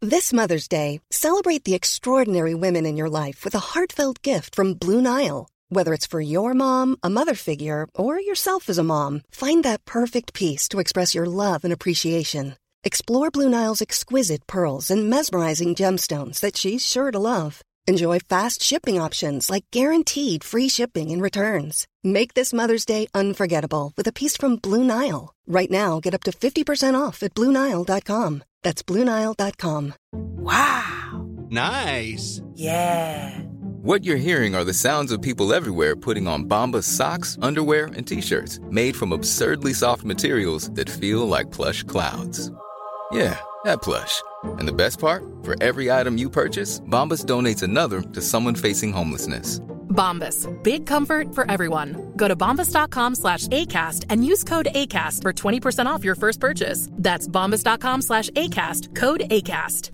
This Mother's Day, celebrate the extraordinary women in your life with a heartfelt gift from Blue Nile. Whether it's for your mom, a mother figure, or yourself as a mom, find that perfect piece to express your love and appreciation. Explore Blue Nile's exquisite pearls and mesmerizing gemstones that she's sure to love. Enjoy fast shipping options like guaranteed free shipping and returns. Make this Mother's Day unforgettable with a piece from Blue Nile. Right now, get up to 50% off at BlueNile.com. That's BlueNile.com. Wow. Nice. Yeah. What you're hearing are the sounds of people everywhere putting on Bombas socks, underwear, and T-shirts made from absurdly soft materials that feel like plush clouds. Yeah, that plush. And the best part? For every item you purchase, Bombas donates another to someone facing homelessness. Bombas. Big comfort for everyone. Go to bombas.com/ACAST and use code ACAST for 20% off your first purchase. That's bombas.com/ACAST. Code ACAST.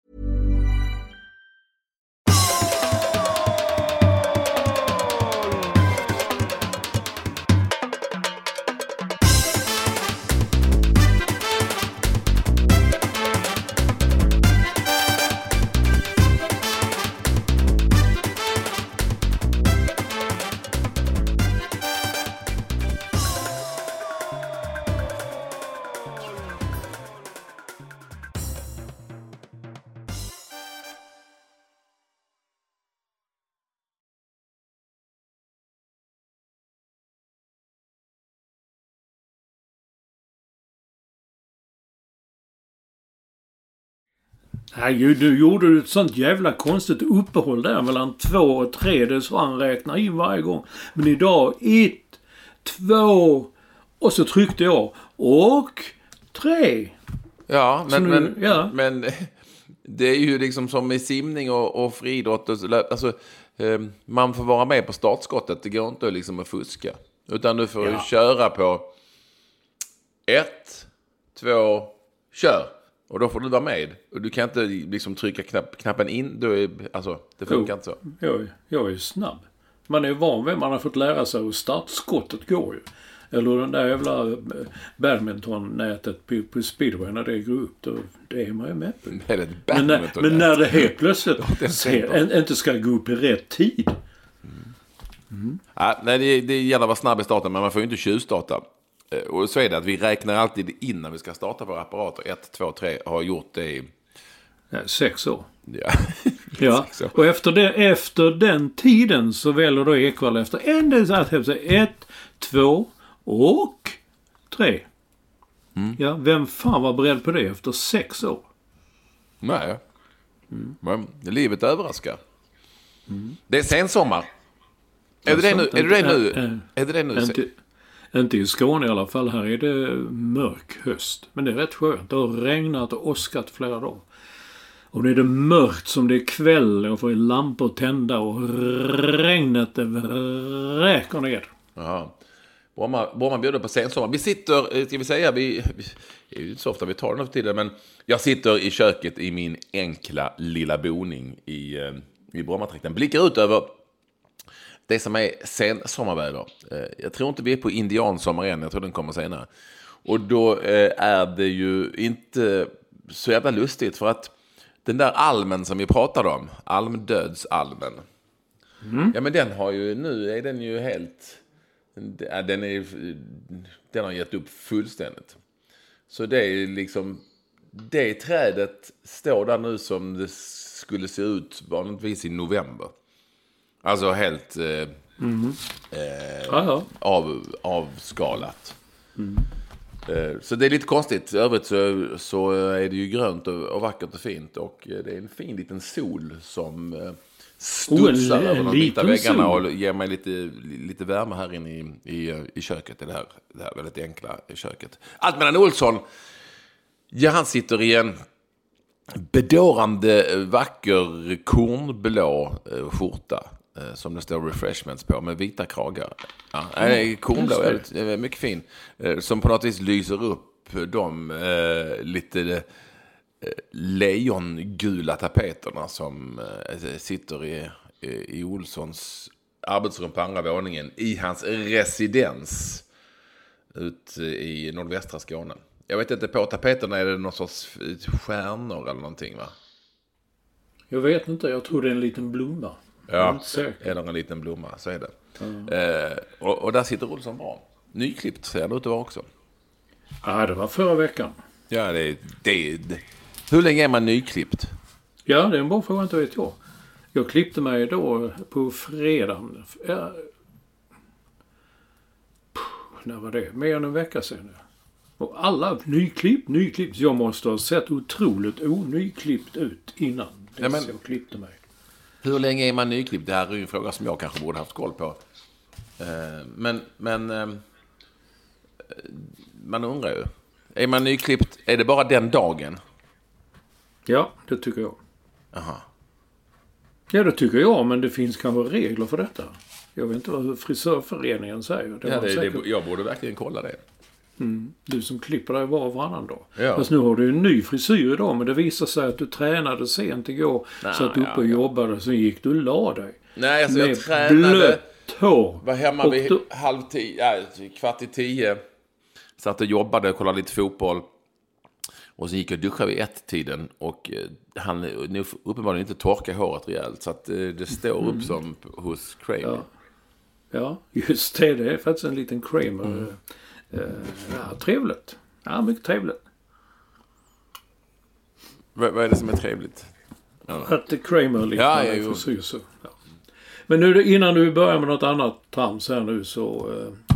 Nej, du gjorde ett sånt jävla konstigt uppehåll där mellan 2 och 3. Det är så han räknar in varje gång. Men idag 1, 2 och så tryckte jag och 3. Ja, ja. Men det är ju liksom som i simning och friidrott. Alltså, man får vara med på startskottet. Det går inte liksom att fuska. Utan du får köra på 1, 2, kör. Och då får du vara med. Och du kan inte liksom trycka knappen in. Alltså, det funkar inte så. Jag är snabb. Man är van vid, man har fått lära sig att startskottet går ju. Eller den där jävla badmintonnätet på speedway när det går upp. Då, det är man ju med på. Men när det helt plötsligt inte ska gå upp i rätt tid. Ja, nej, det gäller att vara snabb i starten. Men man får ju inte tjuvstarta. Och så är det att vi räknar alltid innan vi ska starta våra apparater. 1, 2, 3 har gjort det i 6 år. Ja. Ja. Och efter den tiden så väljer då Ekwall efter 1, 2 och 3. Ja, vem fan var beredd på det efter 6 år? Nej. Men livet överraskar. Det är sensommar. Är det det nu? Inte i Skåne i alla fall. Här är det mörk höst. Men det är rätt skönt. Det har regnat och åskat flera dagar. Och nu är det mörkt som det är kväll. Och får lampor tända och regnet räker ner. Ja. Bromma bjuder på sensommar. Vi sitter, ska vi säga, vi är ju inte så ofta vi tar den för tiden. Men jag sitter i köket i min enkla lilla boning i Brommatrakten. Blickar ut över det som är sen sommarväder. Jag tror inte vi är på indiansommar än. Jag tror den kommer senare. Och då är det ju inte så jävla lustigt. För att den där almen som vi pratade om. Almdödsalmen. Ja, men den har ju, nu är den ju helt... Den har gett upp fullständigt. Så det är liksom... Det trädet står där nu som det skulle se ut vanligtvis i november. Alltså helt avskalat. Så det är lite konstigt. I övrigt så är det ju grönt och vackert och fint. Och det är en fin liten sol som studsar över de vita väggarna och ger mig lite värme här inne i köket. Det här väldigt enkla köket. Allt Olsson, ja, han sitter i en bedårande vacker kornblå skjorta som det står refreshments på med vita kragar. Ja, kornblå är mycket fin. Som på något vis lyser upp de lite lejongula tapeterna som sitter i Olssons arbetsrum på andra våningen i hans residens ut i nordvästra Skåne. Jag vet inte, på tapeterna är det någon sorts stjärnor eller någonting, va? Jag vet inte, jag tror det är en liten blomma. Ja, eller en liten blomma, så är det. Och där sitter Olsson bra. Nyklippt ser det ut att vara också. Ja, det var förra veckan. Ja, det. Hur länge är man nyklippt? Ja, det är en bra fråga, inte vet jag. Jag klippte mig då på fredagen. När var det? Mer än en vecka sedan. Och alla nyklippt. Jag måste ha sett otroligt onyklippt ut innan jag klippte mig. Hur länge är man nyklippt? Det här är ju en fråga som jag kanske borde haft koll på. Men man undrar ju. Är man nyklippt, är det bara den dagen? Ja, det tycker jag. Aha. Ja, det tycker jag, men det finns kanske regler för detta. Jag vet inte vad frisörföreningen säger. Jag borde verkliligen kolla det. Du som klipper dig var och varannan dag. Ja. Fast nu har du en ny frisyr idag, men det visar sig att du tränade sent igår. Så att du uppe och jobbade, så gick du och la dig. Nej, alltså jag tränade. Blött hår. Var hemma vid 9:30. Satt och jobbade och kollade lite fotboll. Och så gick jag och duschade vid 1-tiden. Och han nu uppenbarligen inte torka håret rejält. Så att det står upp som hos Kramer. Ja, just det. Det är faktiskt en liten Kramer. Trevligt. Ja, mycket trevligt. Vad är det som är trevligt? Att det Kramer liknande frisyr så. Ja. Men nu innan du börjar med något annat trams här nu så...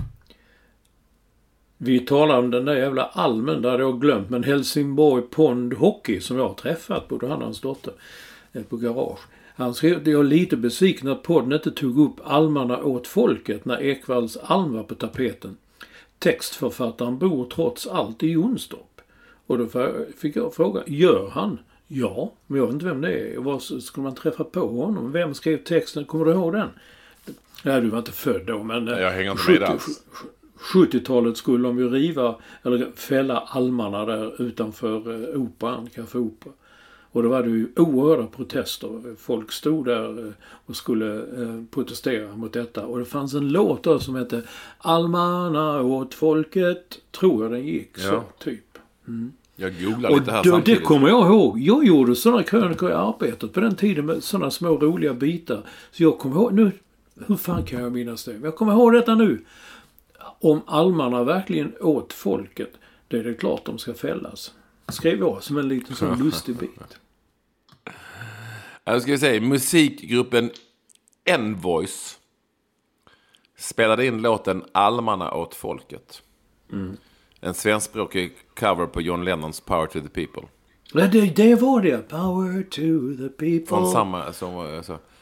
vi talar om den där jävla Almen där jag har glömt. Men Helsingborg Pond Hockey som jag har träffat, både han och hans dotter, på garage. Han skrev att jag är lite besviken att podden inte tog upp almarna åt folket när Ekvalls alm var på tapeten. Textförfattaren bor trots allt i Jonstorp. Och då fick jag fråga, gör han? Ja, men jag vet inte vem det är. Vad skulle man träffa på honom? Vem skrev texten? Kommer du ihåg den? Nej, du var inte född då, men... Jag hänger inte med alls. 70-talet skulle de ju riva eller fälla almarna där utanför operan, Café Opera. Och då var det ju oerhörda protester. Folk stod där och skulle protestera mot detta. Och det fanns en låt där som hette Almarna åt folket, tror jag den gick så, typ. Jag googlar lite här samtidigt. Det kommer jag ihåg. Jag gjorde sådana krönikor i arbetet på den tiden med sådana små roliga bitar. Så jag kommer ihåg nu, hur fan kan jag minnas det? Men jag kommer ihåg detta nu. Om almarna verkligen åt folket, då är det klart de ska fällas. Skrev jag som en liten sån lustig bit. Jag ska säga, musikgruppen Envoice spelade in låten Almarna åt folket. En svenskspråkig cover på John Lennons Power to the People. Det var det. Power to the people. Från samma som...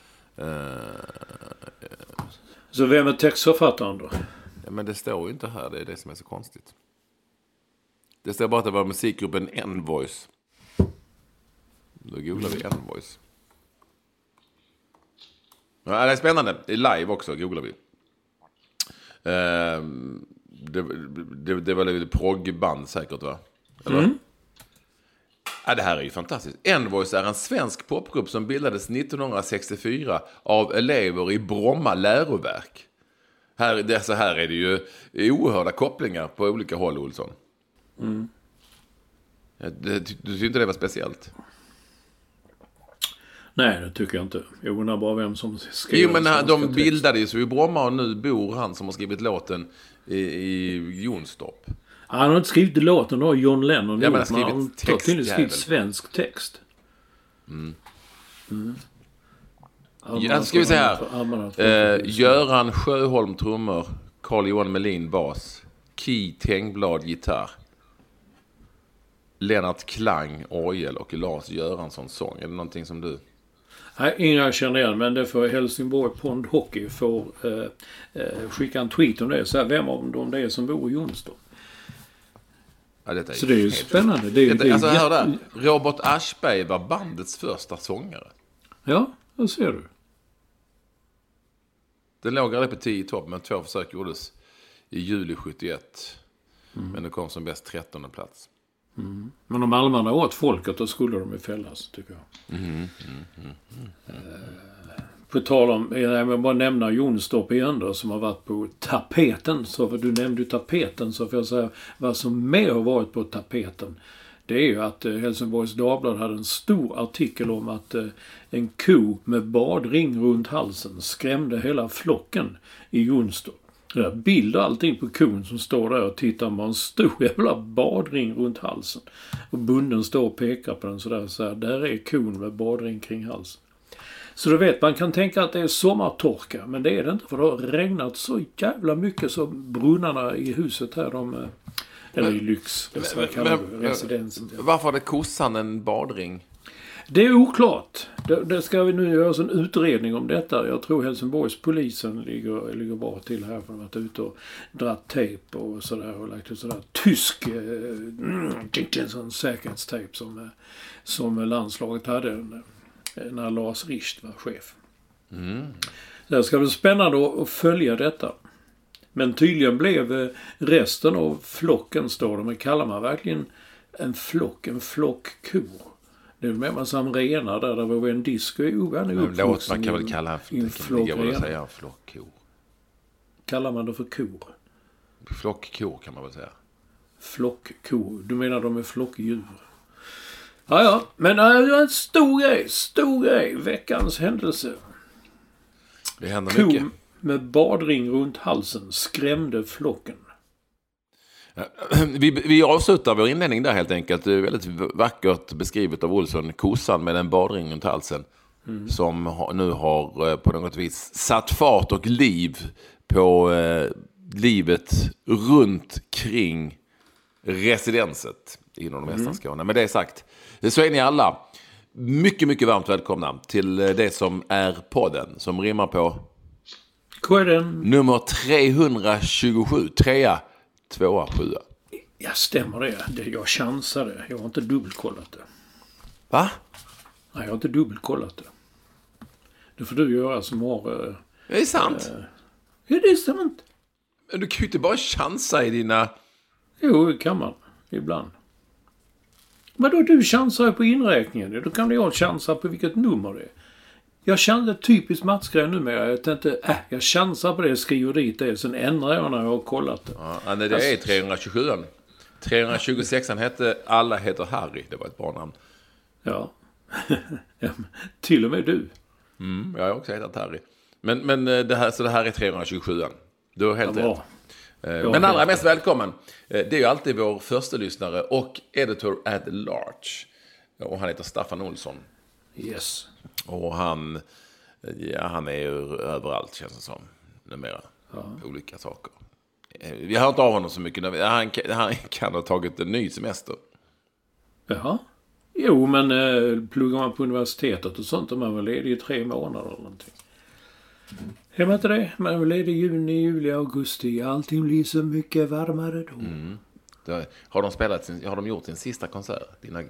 Så vem är textförfattaren då? Ja, men det står ju inte här, det är det som är så konstigt. Det står bara att det var musikgruppen Envoice. Då googlar vi Envoice. Ja, det är spännande. Det är live också, googlar vi. Det var lite proggband säkert, va? Eller? Ja, det här är ju fantastiskt. Envoice är en svensk popgrupp som bildades 1964 av elever i Bromma läroverk. Här är det ju oerhörda kopplingar på olika håll, Olsson. Du tycker inte det var speciellt? Nej, det tycker jag inte. Jag undrar bara vem som skrev. Jo, men de bildade ju i Bromma och nu bor han som har skrivit låten i Jonstorp. Han har inte skrivit låten då, John Lennon. Ja, men han har skrivit svensk text. Ja, ska vi säga här. Göran Sjöholm trummor, Carl-Johan Melin bas, Ki Tengblad gitarr, Lennart Klang orgel och Lars Göransson sång. Är det någonting som du... Nej, ingen jag känner igen, men det får Helsingborg Pond Hockey får skicka en tweet om det. Så här, vem av dem det är som bor i Jonstorp. Ja, så det är ju spännande. Det är alltså, hör där. Robert Aschberg var bandets första sångare. Ja, det ser du. Den låg aldrig på 10 topp, men 2 försök gjordes i juli 71. Men det kom som bäst 13:e plats. Men om almarna åt folket, då skulle de ju fällas, tycker jag. På tal om, jag vill bara nämna Jonstorp igen då, som har varit på tapeten. Så för du nämnde ju tapeten, så får jag säga vad som mer har varit på tapeten. Det är ju att Helsingborgs Dagblad hade en stor artikel om att en ko med badring runt halsen skrämde hela flocken i Jonstorp. Det är bild och allting på kon som står där och tittar med en stor jävla badring runt halsen. Och bunden står och pekar på den sådär, så här, där är kon med badring kring halsen. Så du vet, man kan tänka att det är sommartorka, men det är det inte, för det har regnat så jävla mycket så brunnarna i huset här, eller i lyx, det som kallar residensen. Varför hade kossan en badring? Det är oklart. Det ska vi nu göra en utredning om detta. Jag tror Helsingborgs polisen ligger bra till här, för att ha varit ute och dratt tejp och sådär och lagt ut sådär tysk sån säkerhetstejp som landslaget hade när Lars Richt var chef. Det ska bli spännande att följa detta. Men tydligen blev resten av flocken, står det, men kallar man verkligen en flock kor? Det är med man som renar där var en disco i låt man kan väl kalla en flock kor. Kallar man det för kor? Flockkor kan man väl säga. Flockkor. Du menar de är flockdjur? Ja, men det är en stor grej. Veckans händelse. Det händer mycket. Med badring runt halsen skrämde flocken. Vi avslutar vår inledning där helt enkelt. Det är väldigt vackert beskrivet av Olsson. Kossan med en badring runt halsen. Som nu har på något vis satt fart och liv på livet runt kring residenset inom de västra Skåne. Men det är sagt, så är ni alla mycket, mycket varmt välkomna till det som är podden som rimmar på nummer 327, 2, 7. Ja, stämmer det. Jag chansade. Jag har inte dubbelkollat det. Va? Nej, jag har inte dubbelkollat det. Det får du göra som har... Det är sant. Ja, det är sant. Men du kan ju inte bara chansa i dina... Jo, det kan man. Ibland. Men då du chansar på inräkningen. Då kan jag chansa på vilket nummer det är. Jag chansar typiskt Mats-grej numera. Jag tänkte, jag chansar på det, skriver dit det. Sen ändrar jag när jag har kollat det. Ja, det är 327. 326 hette Alla heter Harry. Det var ett bra namn. Ja. Till och med du. Jag har också hetat Harry. Men det här är 327. Du har helt rätt. Men allra mest välkommen. Det är ju alltid vår första lyssnare och editor at large. Och han heter Staffan Olsson. Yes. Och han är ju överallt, känns det som, numera. Olika saker. Vi har inte av honom så mycket. Han kan ha tagit en ny semester. Jaha. Jo, men pluggar man på universitetet och sånt, och man var ledig i 3 månader eller någonting. Är man inte det? Man var ledig i juni, juli, augusti. Allting blir så mycket varmare då. Har de gjort sin sista konsert?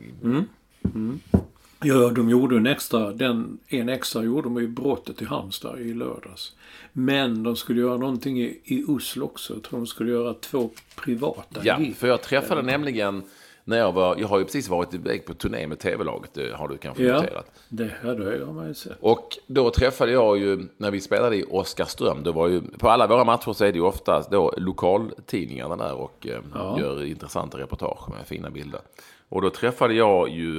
Ja, de gjorde en extra gjorde de i Brottet i Halmstad i lördags. Men de skulle göra någonting i Oslo också. Jag tror de skulle göra 2 privata. Ja, för jag träffade nämligen när jag har ju precis varit iväg på turné med TV-laget, det har du kanske noterat. Det hade jag med sett. Och då träffade jag ju, när vi spelade i Oskarström, det var ju, på alla våra matcher så är det ju oftast då lokaltidningarna där och gör intressanta reportage med fina bilder. Och då träffade jag ju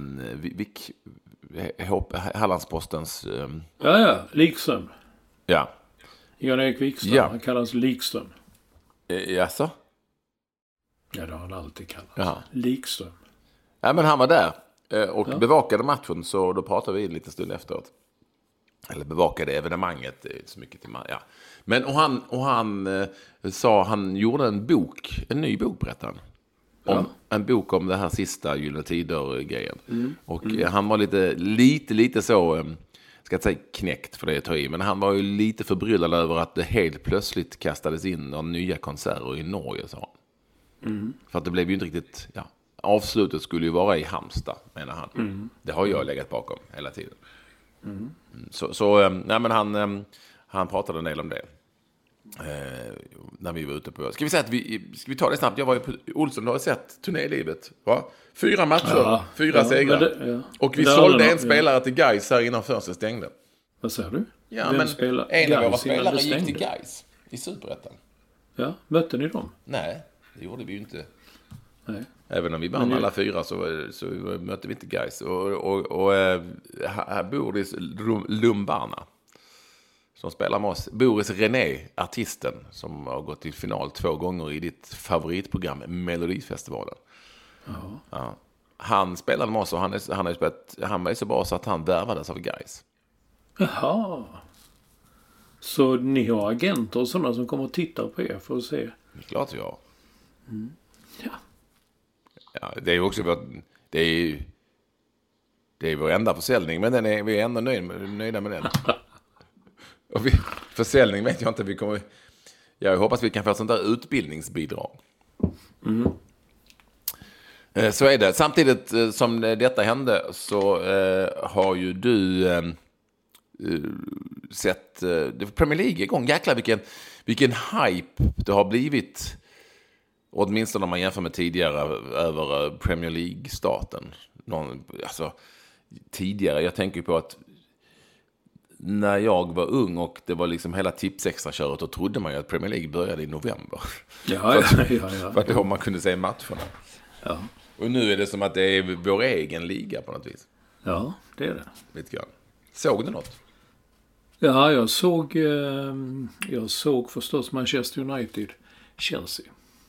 Hallandspostens... Likström. Ja. Jan-Erik Wikström, han kallas Likström. Jaså? Ja, det har han alltid kallat. Jaha. Likström. Ja, men han var där och bevakade matchen, så då pratade vi en liten stund efteråt. Eller bevakade evenemanget, det är inte så mycket till man. Ja. Men och han sa, han gjorde en ny bok, berättade han. En bok om det här sista Gyllene Tider-grejen. Och han var lite så, ska jag säga knäckt för det jag tar i, men han var ju lite förbryllad över att det helt plötsligt kastades in några nya konserter i Norge, sa han. För att det blev ju inte riktigt, avslutet skulle ju vara i Halmstad, menar han. Det har jag legat bakom hela tiden. Så men han pratade en del om det. När vi var ute på... Ska vi ta det snabbt? Jag var ju på Olsson, du har sett turnélivet. Va? 4 matcher, 4 segrar. Och vi sålde en spelare till Gais här innan fönstret stängde. Vad säger du? Ja, men en av våra spelare gick till Gais i Superettan. Ja, mötte ni dem? Nej, det gjorde vi ju inte. Nej. Även om vi vann alla 4 så mötte vi inte Gais. Och här Boris Lumbarna som spelar med oss. Boris René, artisten som har gått till final 2 gånger i ditt favoritprogram Melodifestivalen. Ja. Han spelade med oss och han var så bra så att han värvades av Gais. Jaha. Så ni har agenter och sådana som kommer och tittar på er för att se? Det är klart vi har. Ja. Ja, det är ju också det är vår enda försäljning, men vi är ändå nöjda med den. Och försäljning vet jag inte, jag hoppas vi kan få ett sånt där utbildningsbidrag. Så är det. Samtidigt som detta hände så har ju du sett Premier League igång. Jäklar vilken hype det har blivit, åtminstone om man jämför med tidigare över Premier League-starten. Tidigare, jag tänker på att när jag var ung och det var liksom hela Tipsextra-köret, då trodde man ju att Premier League började i november. Ja. För att då man kunde se matcherna. Ja. Och nu är det som att det är vår egen liga på något vis. Ja, det är det. Lite grann. Såg du något? Ja, jag såg förstås Manchester United, Chelsea.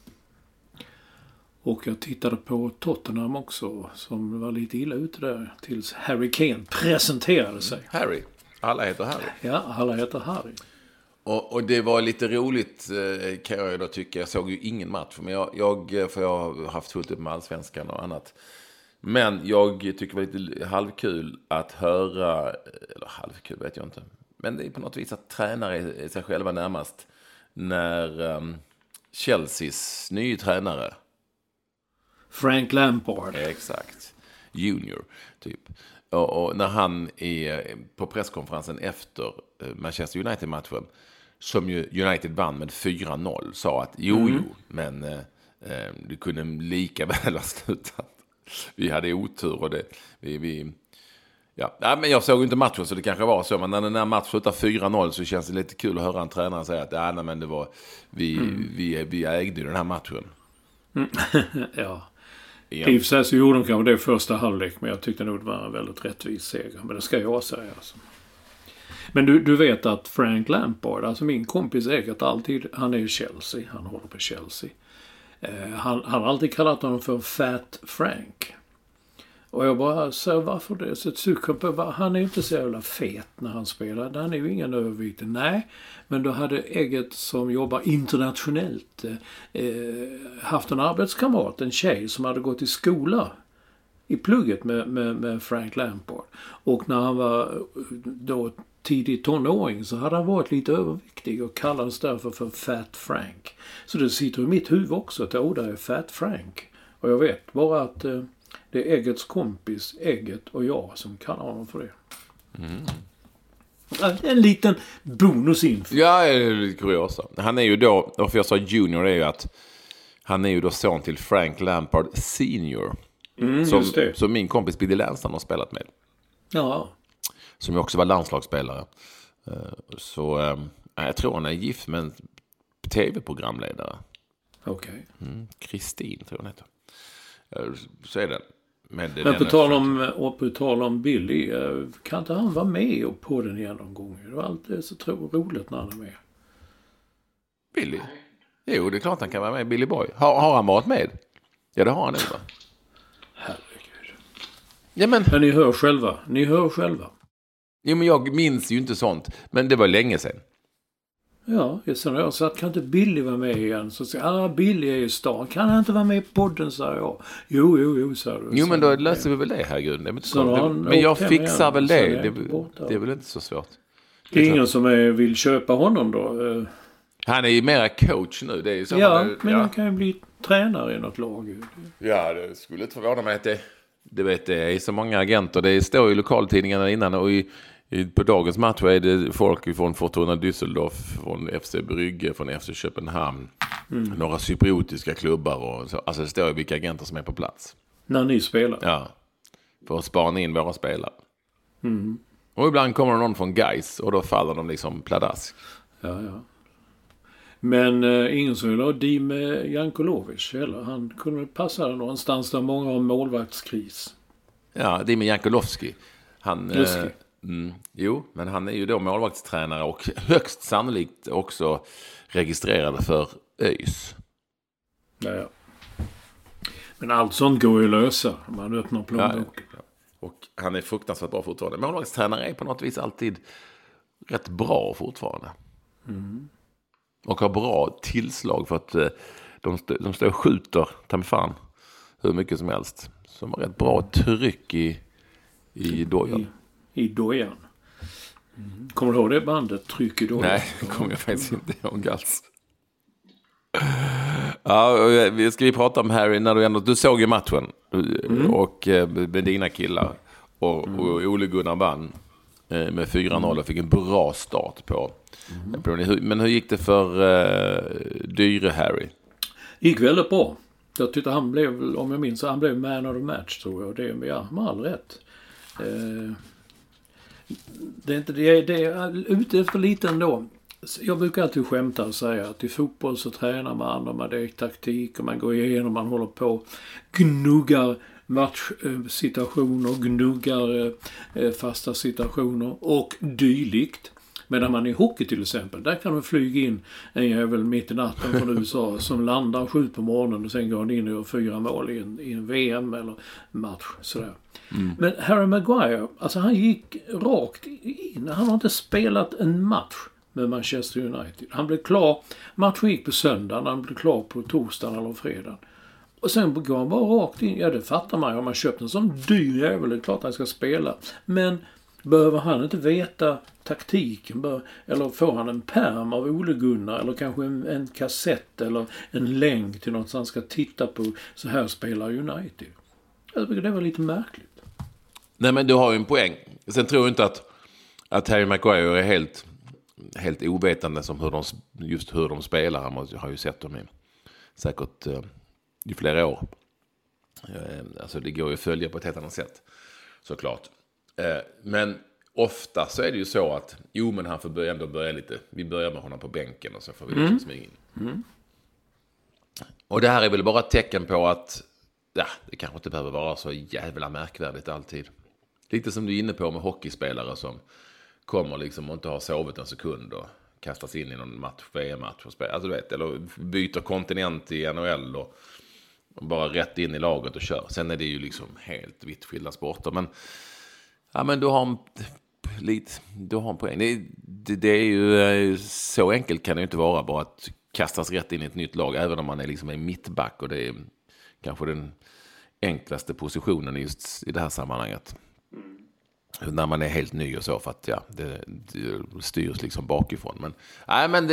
Och jag tittade på Tottenham också, som var lite illa ute där tills Harry Kane presenterade sig. Harry? Alla heter Harry? Ja, alla heter Harry. Och det var lite roligt, kan jag då tycka. Jag såg ju ingen match, men jag har haft fullt upp med Allsvenskan och annat. Men jag tycker det var lite halvkul att höra, eller halvkul vet jag inte, men det är på något vis att tränare sig själva närmast när Chelseas nya tränare Frank Lampard. Exakt. Junior, typ. Och när han på presskonferensen efter Manchester United-matchen, som ju United vann med 4-0, sa att jo, men det kunde lika väl ha slutat. Vi hade otur och ja, men jag såg inte matchen så det kanske var så, men när den här matchen slutar 4-0 så känns det lite kul att höra en tränare säga att men det var vi ägde den här matchen. Ja. I och för sig så gjorde de kanske det första halvlek, men jag tyckte nog det var en väldigt rättvis seger. Men det ska jag säga alltså. Men du vet att Frank Lampard, alltså min kompis ägat alltid, han är i Chelsea, han håller på Chelsea. Han har alltid kallat honom för Fat Frank. Och jag bara sa varför det? Så han är inte så jävla fet när han spelar. Han är ju ingen övervikt. Nej, men då hade Eget som jobbar internationellt haft en arbetskamrat, en tjej som hade gått i skola i plugget med Frank Lampard. Och när han var då tidig tonåring så hade han varit lite överviktig och kallades därför för Fat Frank. Så det sitter i mitt huvud också att där är Fat Frank. Och jag vet bara att det är Eggets kompis, Egget och jag som kallar honom för det. En liten bonusinfo. Ja, det är lite kuriosa. Han är ju då, för jag sa junior, är ju att han är ju då son till Frank Lampard senior. Som min kompis Billy Lanston har spelat med. Ja. Som ju också var landslagsspelare. Så jag tror han är gift med en tv-programledare. Okej. Kristin tror jag heter. Så är det. Men på tal om Billy, kan inte han vara med på den genomgången? Det var alltid så roligt när han är med. Billy? Jo, det är klart han kan vara med. Billy Boy. Har han varit med? Ja, det har han inte. Herregud. Ja, men ni hör själva. Jo, men jag minns ju inte sånt. Men det var länge sedan. Ja, sen har jag sagt, kan inte Billy vara med igen? Så säger jag, Billy är i stan. Kan han inte vara med i podden, sa jag. Jo, sa du. Jo, men då löser vi väl det, herregud. Men jag fixar väl det. Det är väl inte så svårt. Det är ingen som vill köpa honom då? Han är ju mera coach nu. Det är ju så han kan ju bli tränare i något lag. Ja, det skulle inte förvåna mig att det är så många agenter. Det står i lokaltidningarna innan och i På dagens match är det folk från Fortuna Düsseldorf, från FC Brygge, från FC Köpenhamn. Några cypriotiska klubbar och så. Alltså det står ju vilka agenter som är på plats. När ni spelar? Ja. För att spana in våra spelare. Och ibland kommer någon från Gais och då faller de liksom pladask. Ja. Men ingen som vill ha Dime Jankulovic eller? Han kunde passa någonstans där många har målvaktskris. Ja, Dime Jankulovski. Men han är ju då målvaktstränare och högst sannolikt också registrerad för ÖIS. Ja. Men allt sånt går ju lösa. Man öppnar plånboken. Ja. Och han är fruktansvärt bra fortfarande. Målvaktstränare är på något vis alltid rätt bra fortfarande. Och har bra tillslag för att de står och skjuter, ta mig fan, hur mycket som helst. Som har rätt bra tryck i dojan. I dojan. Kommer du ihåg det bandet? Tryck i dojan? Nej, det kommer jag faktiskt inte ihåg alls. Ja, ska vi prata om Harry när du såg ju matchen och med dina killar och Ole Gunnar vann med 4-0 och fick en bra start på. Men hur gick det för dyre Harry? Gick väldigt bra. Jag tyckte han blev, om jag minns, han blev man of the match tror jag. Det med all rätt. Det är ute efter lite ändå. Jag brukar alltid skämta och säga att i fotboll så tränar man och man det är taktik och man går igenom, man håller på, gnuggar matchsituationer, gnuggar fasta situationer och dylikt. Medan man i hockey till exempel, där kan man flyga in en jävel mitt i natten från USA som landar 7 på morgonen och sen går han in och gör 4 mål i en VM eller match. Sådär. Men Harry Maguire, alltså han gick rakt in. Han har inte spelat en match med Manchester United. Han blev klar, matchen gick på söndagen, han blev klar på torsdagen eller fredagen. Och sen går han bara rakt in. Ja, det fattar man ju. Om man köpt en sån dyr jävel, det är klart att han ska spela. Men behöver han inte veta taktiken? Eller får han en pärm av Ole Gunnar? Eller kanske en kassett eller en länk till något som han ska titta på? Så här spelar United. Jag tycker det var lite märkligt. Nej, men du har ju en poäng. Sen tror jag inte att Harry Maguire är helt ovetande som hur de spelar. Han har ju sett dem i säkert i flera år. Alltså det går ju att följa på ett helt annat sätt. Såklart. Men ofta så är det ju så att men han får börja lite. Vi börjar med honom på bänken och så får vi liksom smyga in. Och det här är väl bara ett tecken på att det kanske inte behöver vara så jävla märkvärdigt alltid. Lite som du är inne på med hockeyspelare som kommer liksom och inte har sovit en sekund och kastas in i någon match, VM-match och spelar. Alltså du vet, eller byter kontinent i NHL och bara rätt in i laget och kör. Sen är det ju liksom helt vitt skilda sporter. Men du har en poäng. Det är ju så enkelt kan det ju inte vara bara att kastas rätt in i ett nytt lag. Även om man är liksom en mittback och det är kanske den enklaste positionen just i det här sammanhanget. När man är helt ny och så för att det styrs liksom bakifrån. Men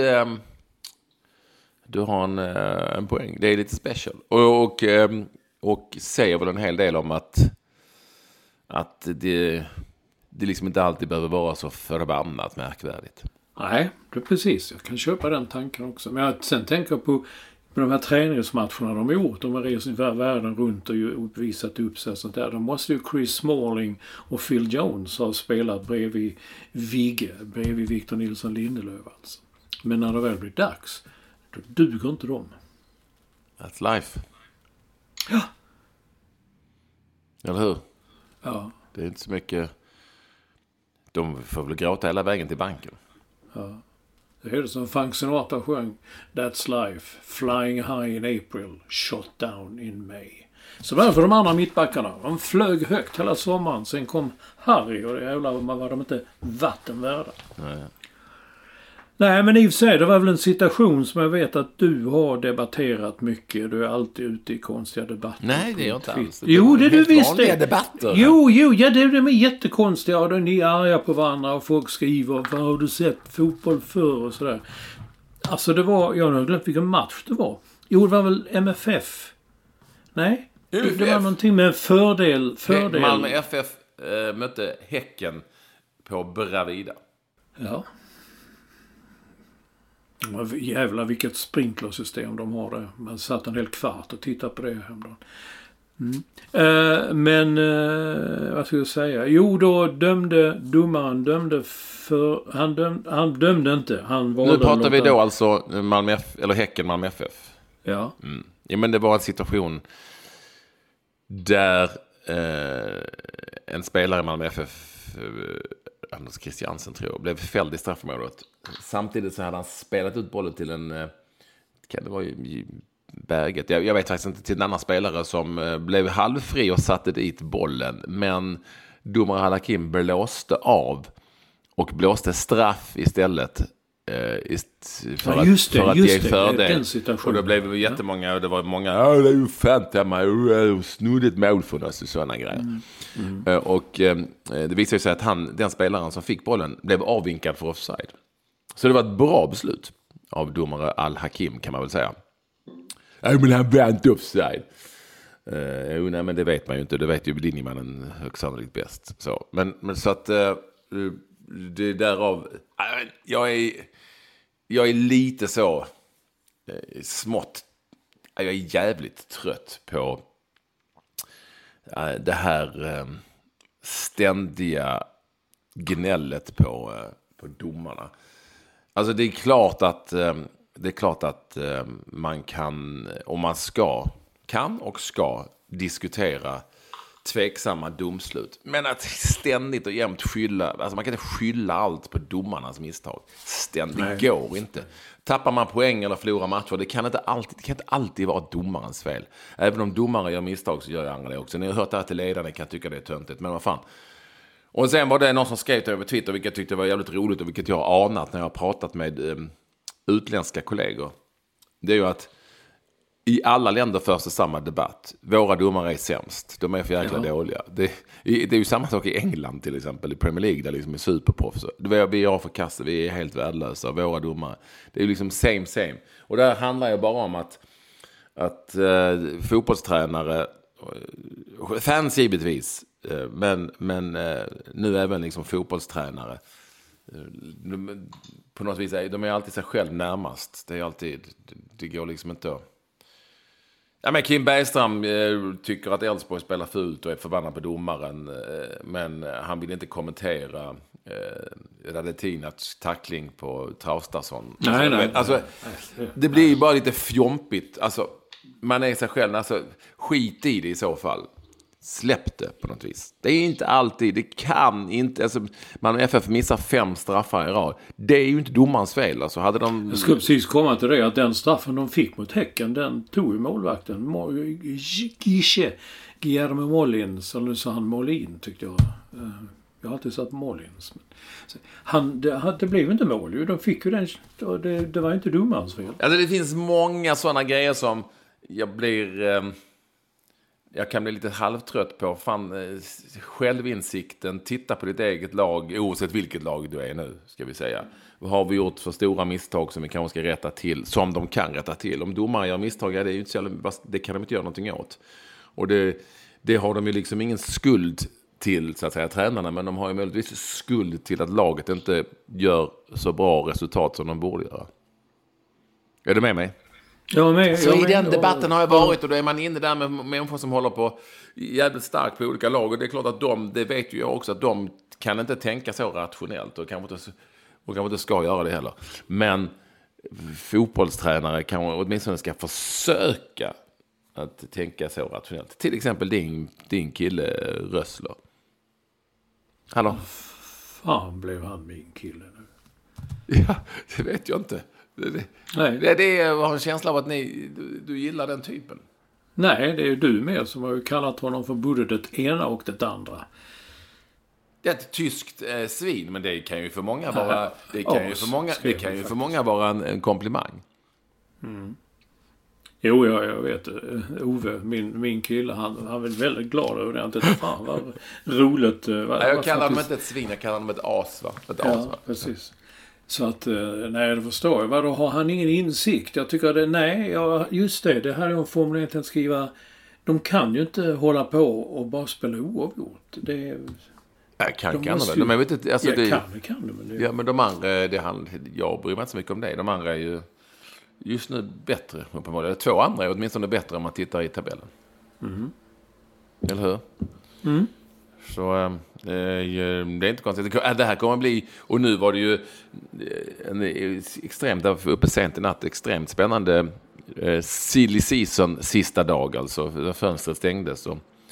du har en poäng. Det är lite special. Och säger väl en hel del om att det liksom inte alltid behöver vara så förbannat märkvärdigt. Nej, det är precis. Jag kan köpa den tanken också. Men jag sen tänker på de här träningsmatcherna de har gjort. De har rest världen runt och visat upp sig och sånt där. De måste ju Chris Smalling och Phil Jones ha spelat bredvid Victor Nilsson Lindelöf alltså. Men när det väl blir dags, då duger inte de. That's life. Ja. Eller hur? Ja. Det är inte så mycket. De får väl gråta hela vägen till banken. Ja. Det är det som Frank Sinatra sjöng. That's life. Flying high in April. Shot down in May. Så var det för de andra mittbackarna. De flög högt hela sommaren. Sen kom Harry och det jävlar var de inte vattenvärda. Nej, men i och för sig, det var väl en situation som jag vet att du har debatterat mycket. Du är alltid ute i konstiga debatter. Nej, det är jag inte alls. Jo, det är du visst det. Debatter. Jo, ja, det är jättekonstiga. Och ni är arga på varandra och folk skriver, vad har du sett fotboll för och sådär. Alltså det var, jag har glömt vilken match det var. Jo, det var väl MFF. Nej, det var någonting med fördel. Malmö FF mötte Häcken på Bravida. Ja. Jävlar vilket sprinklersystem de har där. Man satt en hel kvart och tittade på det häromdagen. Men vad ska jag säga? Jo, då domaren för han dömde inte. Nu pratar vi då alltså Häcken-Malmö FF. Ja. Ja, men det var en situation där en spelare i Malmö FF, Anders Christiansen tror jag, blev fälld i straffområdet. Samtidigt så hade han spelat ut bollen till kan det vara i Berget? Jag vet faktiskt inte, till en annan spelare som blev halvfri och satte dit bollen. Men domare Al-Hakim blåste av och blåste straff istället för att ge fördel. Och då blev det jättemånga, det var många, det är ju fint hemma, snuddigt mål för oss och sådana grejer. Och det visade sig att den spelaren som fick bollen blev avvinkad för offside. Så det var ett bra beslut av domare Al-Hakim, kan man väl säga. Nej, men han var inte offside. Nej, men det vet man ju inte. Det vet ju linjemannen högst sannolikt bäst. Så. Men så att det därav... Jag är lite så smått... Jag är jävligt trött på det här ständiga gnället på domarna. Alltså det är klart att man kan, om man kan och ska diskutera tveksamma domslut. Men att ständigt och jämt skylla, alltså man kan inte skylla allt på domarnas misstag. Ständigt går inte. Tappar man poäng eller förlorar matcher, det kan inte alltid vara domarens fel. Även om domare gör misstag så gör andra det också. Ni har hört det här till ledarna, kan tycka det är töntigt, men vad fan. Och sen var det någon som skrev det över Twitter, vilket jag tyckte var jävligt roligt och vilket jag har anat när jag har pratat med utländska kollegor. Det är ju att i alla länder förs det samma debatt. Våra domare är sämst. De är för jäkla dåliga. Det är ju samma sak i England till exempel, i Premier League, där liksom är superproffs. Vi har förkastat, vi är helt värdelösa. Våra domare. Det är ju liksom same. Och där handlar ju bara om att fotbollstränare, fans givetvis, men nu även liksom fotbollstränare, på något vis de är alltid sig själv närmast. Det är alltid, det går liksom inte att... Ja, men Kim Bergström tycker att Elfsborg spelar fult och är förbannad på domaren, men han vill inte kommentera Radetinas tackling på Traustason. Nej. Alltså, det blir ju bara lite fjompigt. Alltså, man är sig själv, alltså, skit i det i så fall. Släpp det på något vis. Det är inte alltid, det kan inte, alltså, man FF missar 5 straffar i rad. Det är ju inte domarens fel. Alltså, hade de... Jag skulle precis komma till det, att den straffen de fick mot Häcken, den tog ju målvakten. Guillermo Molins, eller så han Molin tyckte jag. Jag har alltid satt Molins. Det blev inte mål ju. De fick ju den, det var inte domarens fel. Alltså, det finns många sådana grejer som jag kan bli lite halvtrött på. Självinsikten, titta på ditt eget lag, oavsett vilket lag du är nu, ska vi säga. Vad har vi gjort för stora misstag som vi kanske ska rätta till, som de kan rätta till? Om domare gör misstag, det är ju inte så, det kan de inte göra någonting åt. Och det har de ju liksom ingen skuld till, så att säga, tränarna, men de har ju möjligtvis skuld till att laget inte gör så bra resultat som de borde göra. Är du med mig? I den debatten har jag varit, och då är man inne där med människor som håller på jävligt starkt på olika lag, och det är klart att det vet ju jag också, att de kan inte tänka så rationellt och kanske inte ska göra det heller. Men fotbollstränare kan åtminstone ska försöka att tänka så rationellt. Till exempel din kille Rössler. Hallå? Fan, blev han min kille nu? Ja, det vet jag inte. Det har en känsla av att du gillar den typen. Nej, det är ju du med som har ju kallat honom för både det ena och det andra. Det är ett tyskt svin, men det kan ju för många vara för många vara en komplimang. Mm. Jo, jag vet. Ove, min kille, han är väldigt glad över det. Inte fan vad roligt. Jag kallar honom inte ett svin, jag kallar honom ett as, va? Ja, precis. Så att, nej, det förstår jag. Vadå, har han ingen insikt? Jag tycker just det här är en formulering att skriva. De kan ju inte hålla på och bara spela oavgjort. Kan de väl. De är inte, alltså kan de, men det... Ja, men de andra, jag bryr mig inte så mycket om det. De andra är ju just nu bättre, uppenbarligen. 2 andra är åtminstone bättre om man tittar i tabellen. Eller hur? Så det är inte konstigt. Det här kommer att bli, och nu var det ju en extremt, uppe sent i natt, extremt spännande silly season sista dag, alltså fönstret stängdes.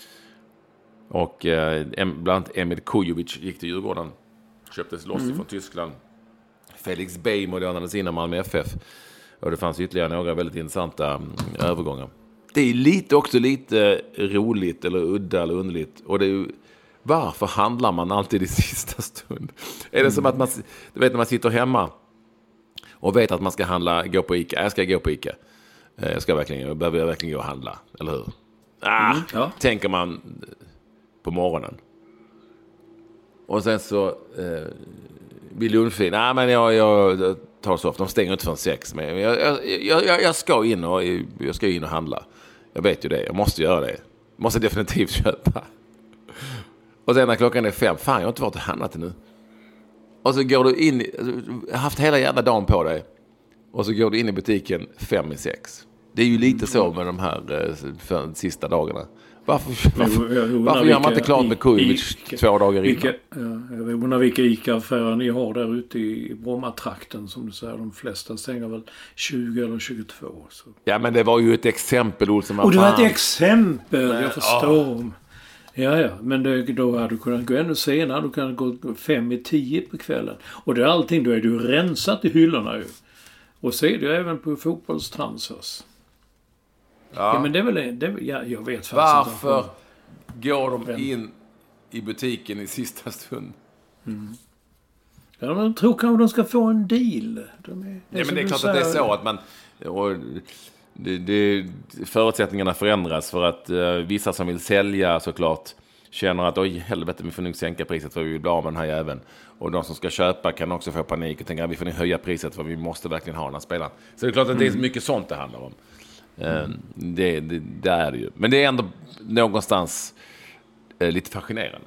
Och bland annat Emil Kujovic gick till Djurgården, köptes loss från Tyskland. Felix Beijmo lånades in av Malmö FF. Och det fanns ytterligare några väldigt intressanta övergångar. Det är lite roligt eller udda eller underligt. Och det är ju, varför handlar man alltid i sista stund? Är det som att man, du vet när man sitter hemma och vet att man ska gå på Ica. Jag ska gå på Ica. Jag behöver verkligen gå och handla, eller hur? Tänker man på morgonen. Och sen så vill lunchen. Men jag tar så ofta. De stänger inte förrän 6. Men jag ska in och handla. Jag vet ju det. Jag måste göra det. Måste definitivt köpa. Och sen när klockan är 5. Fan, jag har inte varit och handlat nu. Och så går du in. Haft hela jävla dagen på dig. Och så går du in i butiken 5:06. Det är ju lite så med de här sista dagarna. Varför gör man inte klart med Kujovic 2 dagar innan? Jag vet inte vilka Ica-affärer ni har där ute i Bromma-trakten, som du säger. De flesta stänger väl 20 eller 22. Så. Ja, men det var ju ett exempel, Olsson. Och det var ett exempel, jag förstår. Ja, men då hade du kunnat gå ännu senare. Du kan gå 5:10 på kvällen. Och det är allting, då är du rensat i hyllorna ju. Och så är det ju även på fotbollstransfers. Ja, men det är väl jag vet faktiskt. Varför går de in i butiken i sista stund? Ja, de tror kanske de ska få en deal. Men det är klart att det är så att man... förutsättningarna förändras för att vissa som vill sälja såklart känner att oj helvete, vi får nog sänka priset för vi vill bli av med den här jäveln. Och de som ska köpa kan också få panik och tänka att vi får nog höja priset för vi måste verkligen ha den här spelaren. Så det är klart att det är mycket sånt det handlar om. Det är det ju. Men det är ändå någonstans lite fascinerande.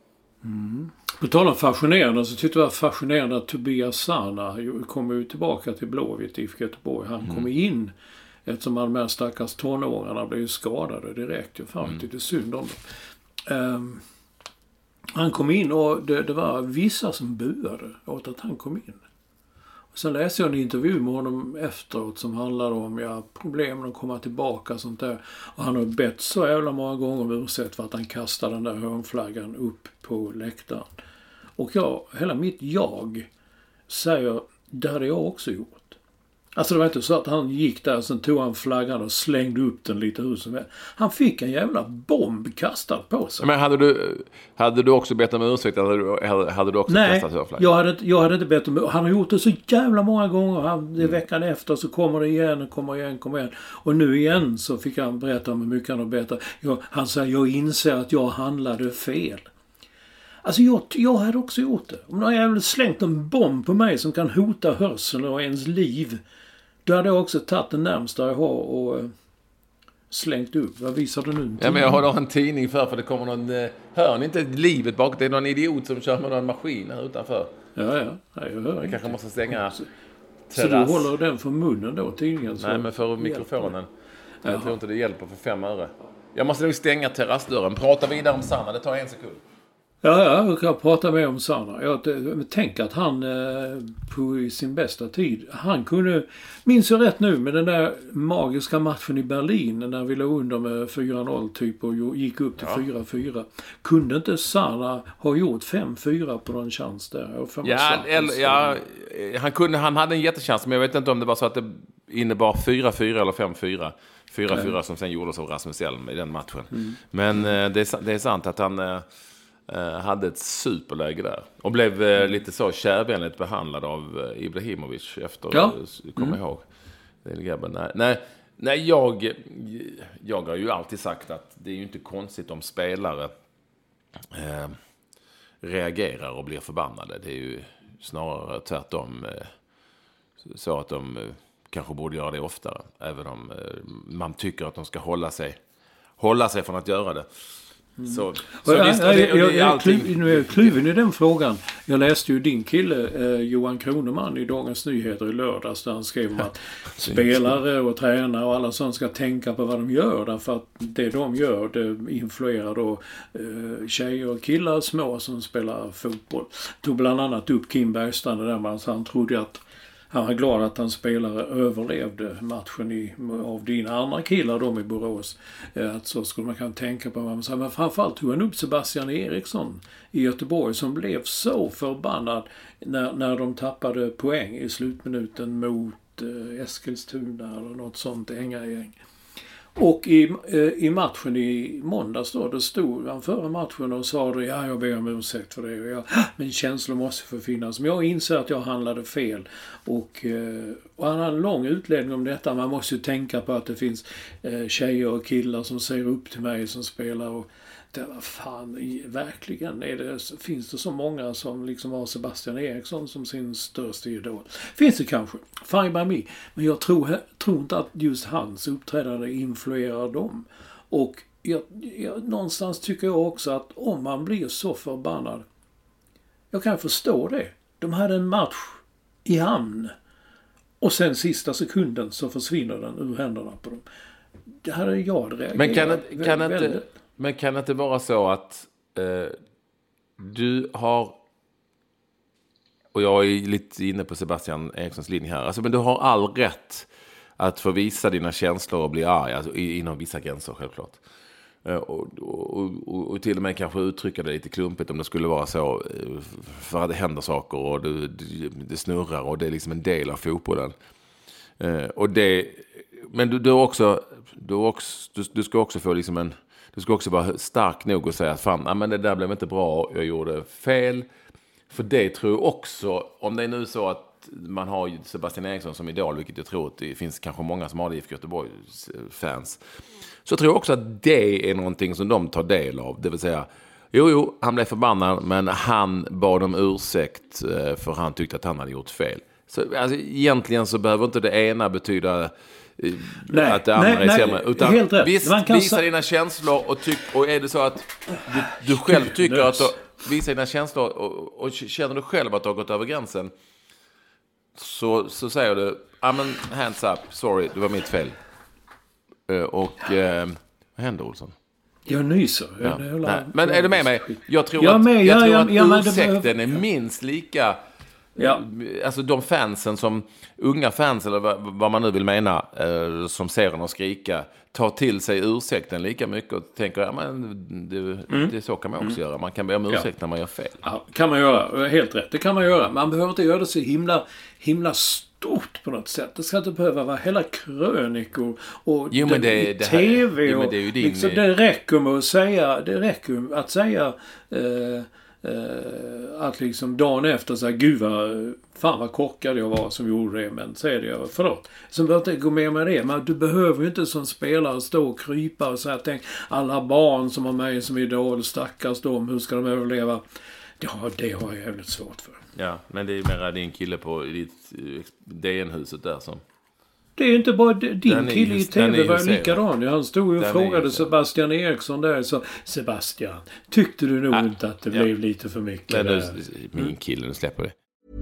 På tal om fascinerande, så tyckte jag fascinerande att Tobias Sana kommer ju tillbaka till Blåvitt i Göteborg. Han kommer in eftersom de här stackars tonåringarna blev ju skadade direkt. Fan, det är synd om dem. Han kom in och det var vissa som buade åt att han kom in. Sen läste jag en intervju med honom efteråt som handlade om problemen att komma tillbaka och sånt där. Och han har bett så jävla många gånger om ursäkt för att han kastade den där hörnflaggan upp på läktaren. Och hela mitt jag säger, det hade jag också gjort. Alltså det var inte så att han gick där och sen tog han flaggan och slängde upp den lite hur som helst. Han fick en jävla bomb kastad på sig. Men hade du också bett om ursäkt eller hade du också kastat flaggan? Nej, jag hade inte bett om ursäkt. Han har gjort det så jävla många gånger. Veckan efter så kommer det igen och kommer igen. Och nu igen så fick han berätta om hur mycket han har bett. Han säger, jag inser att jag handlade fel. Alltså jag hade också gjort det. Om någon jävla slängt en bomb på mig som kan hota hörseln och ens liv, då hade jag också tagit den närmsta jag har och slängt upp. Vad visar du nu? Ja, men jag har en tidning för det kommer någon... Hör ni inte livet bakåt? Det är någon idiot som kör med någon maskin här utanför. Ja, jag hör jag kanske måste stänga så du håller den för munnen då, tidningen? Nej, men för mikrofonen. Jag tror inte det hjälper för 5 öre. Jag måste nog stänga terrassdörren. Prata vidare om Sanna, det tar 1 sekund. Ja, jag kan prata med om Sanna. Jag tänker att han på sin bästa tid, han kunde, minns jag rätt nu, med den där magiska matchen i Berlin när vi låg under med 4-0 typ och gick upp till 4-4. Kunde inte Sanna ha gjort 5-4 på någon chans där? Han hade en jättechans, men jag vet inte om det var så att det innebar 4-4 eller 5-4. 4-4 som sen gjordes av Rasmus Elm i den matchen. Men det är sant att han... hade ett superläge där. Och blev lite så kärvänligt behandlad av Ibrahimovic efter, kommer ihåg. Nej, jag har ju alltid sagt att det är ju inte konstigt om spelare reagerar och blir förbannade. Det är ju snarare tvärtom så att de kanske borde göra det oftare. Även om man tycker att de ska hålla sig från att göra det. Så Nu är jag allting... kluven i den frågan. Jag läste ju din kille Johan Kroneman i Dagens Nyheter i lördags där han skrev om att spelare och tränare och alla som ska tänka på vad de gör, därför att det de gör det influerar då tjejer och killar små som spelar fotboll. Tog bland annat upp Kim Bergstrand där man han trodde att han var glad att hans spelare överlevde matchen av dina andra killar, de i Borås. Att så skulle man kan tänka på. Men framförallt tog han upp Sebastian Eriksson i Göteborg som blev så förbannad när de tappade poäng i slutminuten mot Eskilstuna eller något sånt Ängagäng. Och i matchen i måndags då stod han före matchen och sa då, jag ber om ursäkt för det. Men känslor måste få finnas. Men jag inser att jag handlade fel. Och han hade en lång utläggning om detta. Man måste ju tänka på att det finns tjejer och killar som ser upp till mig som spelar. Och det var fan, verkligen finns det så många som liksom har Sebastian Eriksson som sin största idol. Finns det kanske, fine by me. Men jag tror inte att just hans uppträdande influerar dem. Och jag någonstans tycker jag också att om man blir så förbannad, jag kan förstå det. De hade en match i hamn och sen sista sekunden så försvinner den ur händerna på dem. Det hade jag reagerat. Men kan det inte vara så att du har, och jag är lite inne på Sebastian Erikssons linje här, alltså, men du har all rätt att få visa dina känslor och bli arg, alltså, inom vissa gränser självklart. Och till och med kanske uttrycka det lite klumpigt om det skulle vara så, för att det händer saker och det snurrar och det är liksom en del av fotbollen. Men du ska också få liksom du ska också vara stark nog och säga att fan, men det där blev inte bra, jag gjorde fel. För det tror jag också, om det är nu så att man har Sebastian Eriksson som idol, vilket jag tror att det finns kanske många som har det i Göteborg-fans, så tror jag också att det är någonting som de tar del av. Det vill säga, jo, han blev förbannad, men han bad om ursäkt för han tyckte att han hade gjort fel. Så alltså, egentligen så behöver inte det ena betyda att det andra är sämre. Utan helt rätt. Visa dina känslor och är det så att du själv tycker att visa dina känslor och känner du själv att du har gått över gränsen, så säger du, hands up, sorry, det var mitt fel. Vad händer, Olsson? Jag nyser. Ja. Men är du med mig? Jag tror att ursäkten är minst lika... Ja. Alltså de fansen som unga fans eller vad man nu vill mena som ser den och skrika tar till sig ursäkten lika mycket och tänker det så kan man också göra. Man kan be om ursäkt när man gör fel. Ja, kan man göra. Helt rätt. Det kan man göra. Man behöver inte göra det så himla stort på något sätt. Det ska inte behöva vara hela krönikor och TV och det är ju din... liksom, det räcker med att säga att liksom dagen efter så här, gud fan vad korkad jag var som gjorde det, men säger det, förlåt. Så behöver inte gå med det, men du behöver ju inte som spelare stå och krypa och säga, tänk alla barn som har mig som idol, stackars dem, hur ska de överleva? Ja, det har jag jävligt svårt för. Ja, men det är mera din kille på ditt DN-huset där som... Det är inte bara din kille i TV var likadan. Han stod och frågade Sebastian Eriksson där. Så, Sebastian, tyckte du nog inte att det blev lite för mycket? Min kille, nu släpper det.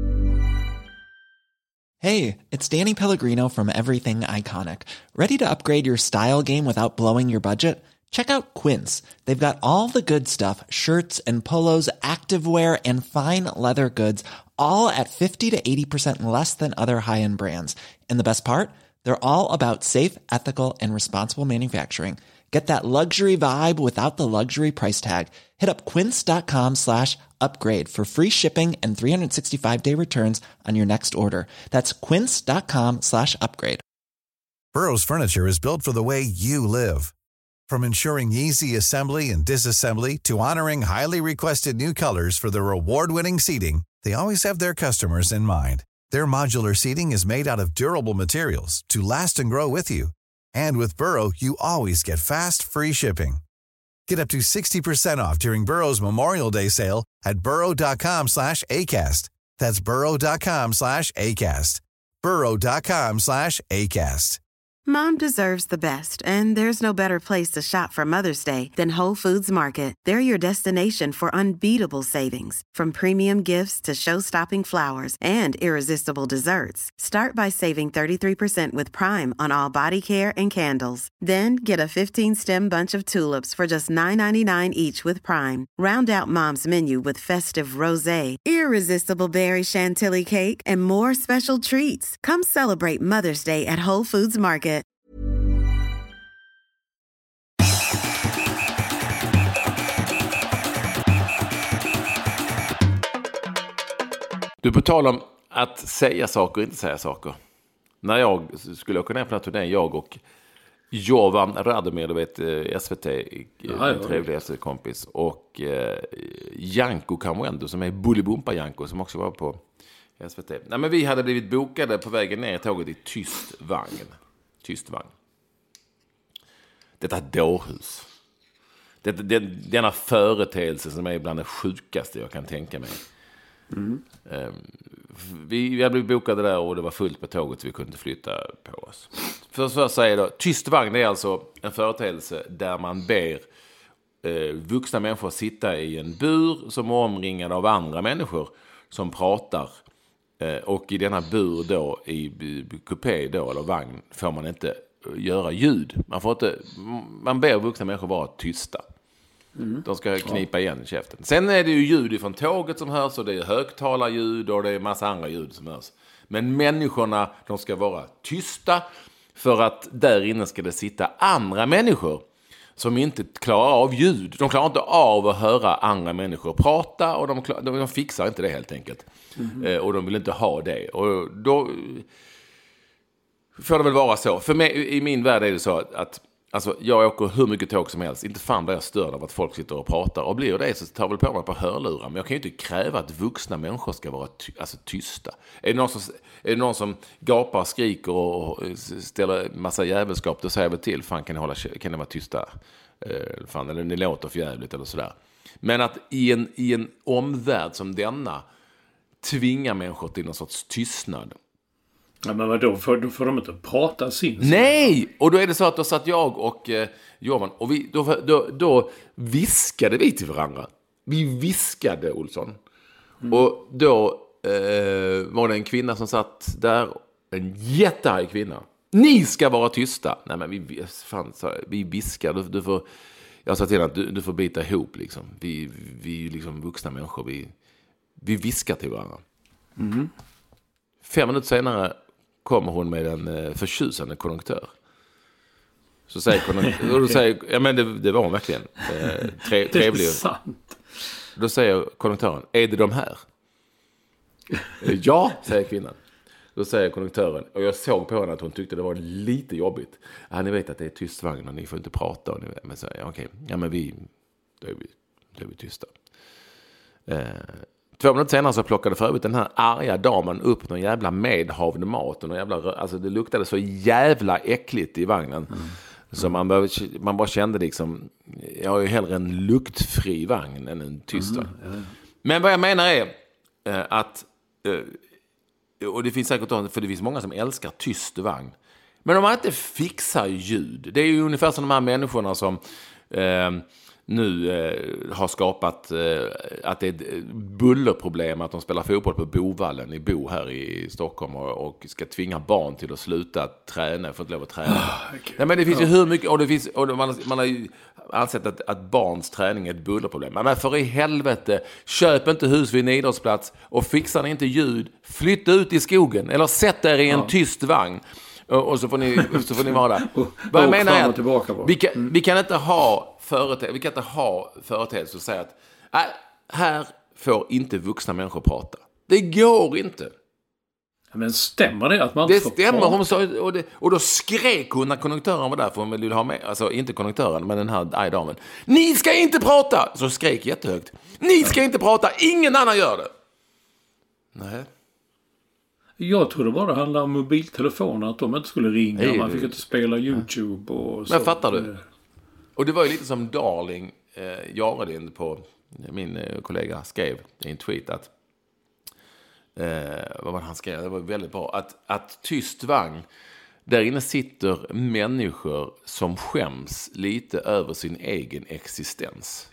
Hey, it's Danny Pellegrino from Everything Iconic. Ready to upgrade your style game without blowing your budget? Check out Quince. They've got all the good stuff, shirts and polos, activewear and fine leather goods, all at 50 to 80% less than other high-end brands. And the best part? They're all about safe, ethical, and responsible manufacturing. Get that luxury vibe without the luxury price tag. Hit up quince.com/upgrade for free shipping and 365-day returns on your next order. That's quince.com/upgrade. Burrow's furniture is built for the way you live. From ensuring easy assembly and disassembly to honoring highly requested new colors for their award-winning seating, they always have their customers in mind. Their modular seating is made out of durable materials to last and grow with you. And with Burrow, you always get fast, free shipping. Get up to 60% off during Burrow's Memorial Day sale at burrow.com/ACAST. That's burrow.com/ACAST. burrow.com/ACAST. Mom deserves the best, and there's no better place to shop for Mother's Day than Whole Foods Market. They're your destination for unbeatable savings, from premium gifts to show-stopping flowers and irresistible desserts. Start by saving 33% with Prime on all body care and candles. Then get a 15-stem bunch of tulips for just $9.99 each with Prime. Round out Mom's menu with festive rosé, irresistible berry chantilly cake, and more special treats. Come celebrate Mother's Day at Whole Foods Market. Du, på tal om att säga saker och inte säga saker. När jag skulle åka ner på den här turnén, jag och Jovan Radomir, du vet, SVT, trevligaste kompis, och Janko Kamwendo, som är Bolibompa Janko, som också var på SVT. Nej, men vi hade blivit bokade på vägen ner i tåget i tyst vagn. Detta dårhus. Denna företeelse som är bland det sjukaste jag kan tänka mig. Vi hade blivit bokade där och det var fullt på tåget så vi kunde flytta på oss. Först säger då, tyst vagn, det är alltså en företeelse där man ber vuxna människor sitta i en bur som är omringad av andra människor som pratar, och i denna bur då, i kupé då, eller vagn, får man inte göra ljud. Man ber vuxna människor vara tysta. De ska knipa igen käften. Sen är det ju ljud från tåget som hörs, och det är högtalarljud och det är massa andra ljud som hörs. Men människorna, de ska vara tysta, för att där inne ska det sitta andra människor som inte klarar av ljud. De klarar inte av att höra andra människor prata, och de fixar inte det helt enkelt. Och de vill inte ha det. Och då får det väl vara så. För mig, i min värld är det så att alltså, jag åker hur mycket tåg som helst. Inte fan blir jag störd av att folk sitter och pratar. Och blir det så tar väl på mig på hörlurar. Men jag kan ju inte kräva att vuxna människor ska vara tysta. Är det någon som gapar och skriker och ställer massa jävelskap, då säger jag väl till. Fan, kan ni vara tysta? Fan, eller ni låter för jävligt eller sådär. Men att i en omvärld som denna tvinga människor till någon sorts tystnad. Ja, men då får de inte prata sin. Nej! Och då är det så att då satt jag och Jovan, och då viskade vi till varandra. Vi viskade, Olsson. Och då var det en kvinna som satt där, en jättearg kvinna. Ni ska vara tysta! Nej, men vi viskar. Jag sa till att du får bita ihop liksom. Vi liksom vuxna människor. Vi viskar till varandra. 5 minuter senare kommer hon med en förtjusande konduktör. Så säger ja, men det var hon verkligen trevlig. Det är sant. Då säger konduktören, är det de här? Ja, säger kvinnan. Då säger konduktören, och jag såg på henne att hon tyckte det var lite jobbigt. Ja, ni vet att det är tyst vagn och ni får inte prata. Och men så, ja, okej. Ja, men då är vi tysta. 2 minuter senare så plockade för övrigt den här arga damen upp någon jävla medhavd mat. Och alltså det luktade så jävla äckligt i vagnen. Så man bara kände liksom, jag har ju hellre en luktfri vagn än en tyst vagn. Men vad jag menar är att, och det finns säkert, för det finns många som älskar tyst vagn. Men om man inte fixar ljud, det är ju ungefär som de här människorna som nu har skapat att det är ett bullerproblem att de spelar fotboll på Bovallen i Bo här i Stockholm och ska tvinga barn till att sluta träna för att lov att träna. Nej, men det finns ju hur mycket, och man har ju ansett att barns träning är ett bullerproblem. Men för i helvete, köp inte hus vid en idrottsplats och fixar ni inte ljud, flytta ut i skogen eller sätt er i en tyst vagn. Och så får ni vara där. Vad jag menar är att vi kan inte ha företeelser som säger att här får inte vuxna människor prata. Det går inte. Men stämmer det att man det får stämmer. prata? Hon sa, och då skrek hon när konduktören var där, för hon ville ha med, alltså inte konduktören men den här damen. Ni ska inte prata! Så skrek jättehögt. Ni ska inte prata, ingen annan gör det. Nej. Jag tror det bara handlar om mobiltelefoner, att de inte skulle ringa. Man fick inte spela YouTube och så. Men fattar du? Och det var ju lite som Darling Jaredind på min kollega skrev i en tweet att vad var det han skrev? Det var väldigt bra. Att tyst vagn, Där inne sitter människor som skäms lite över sin egen existens.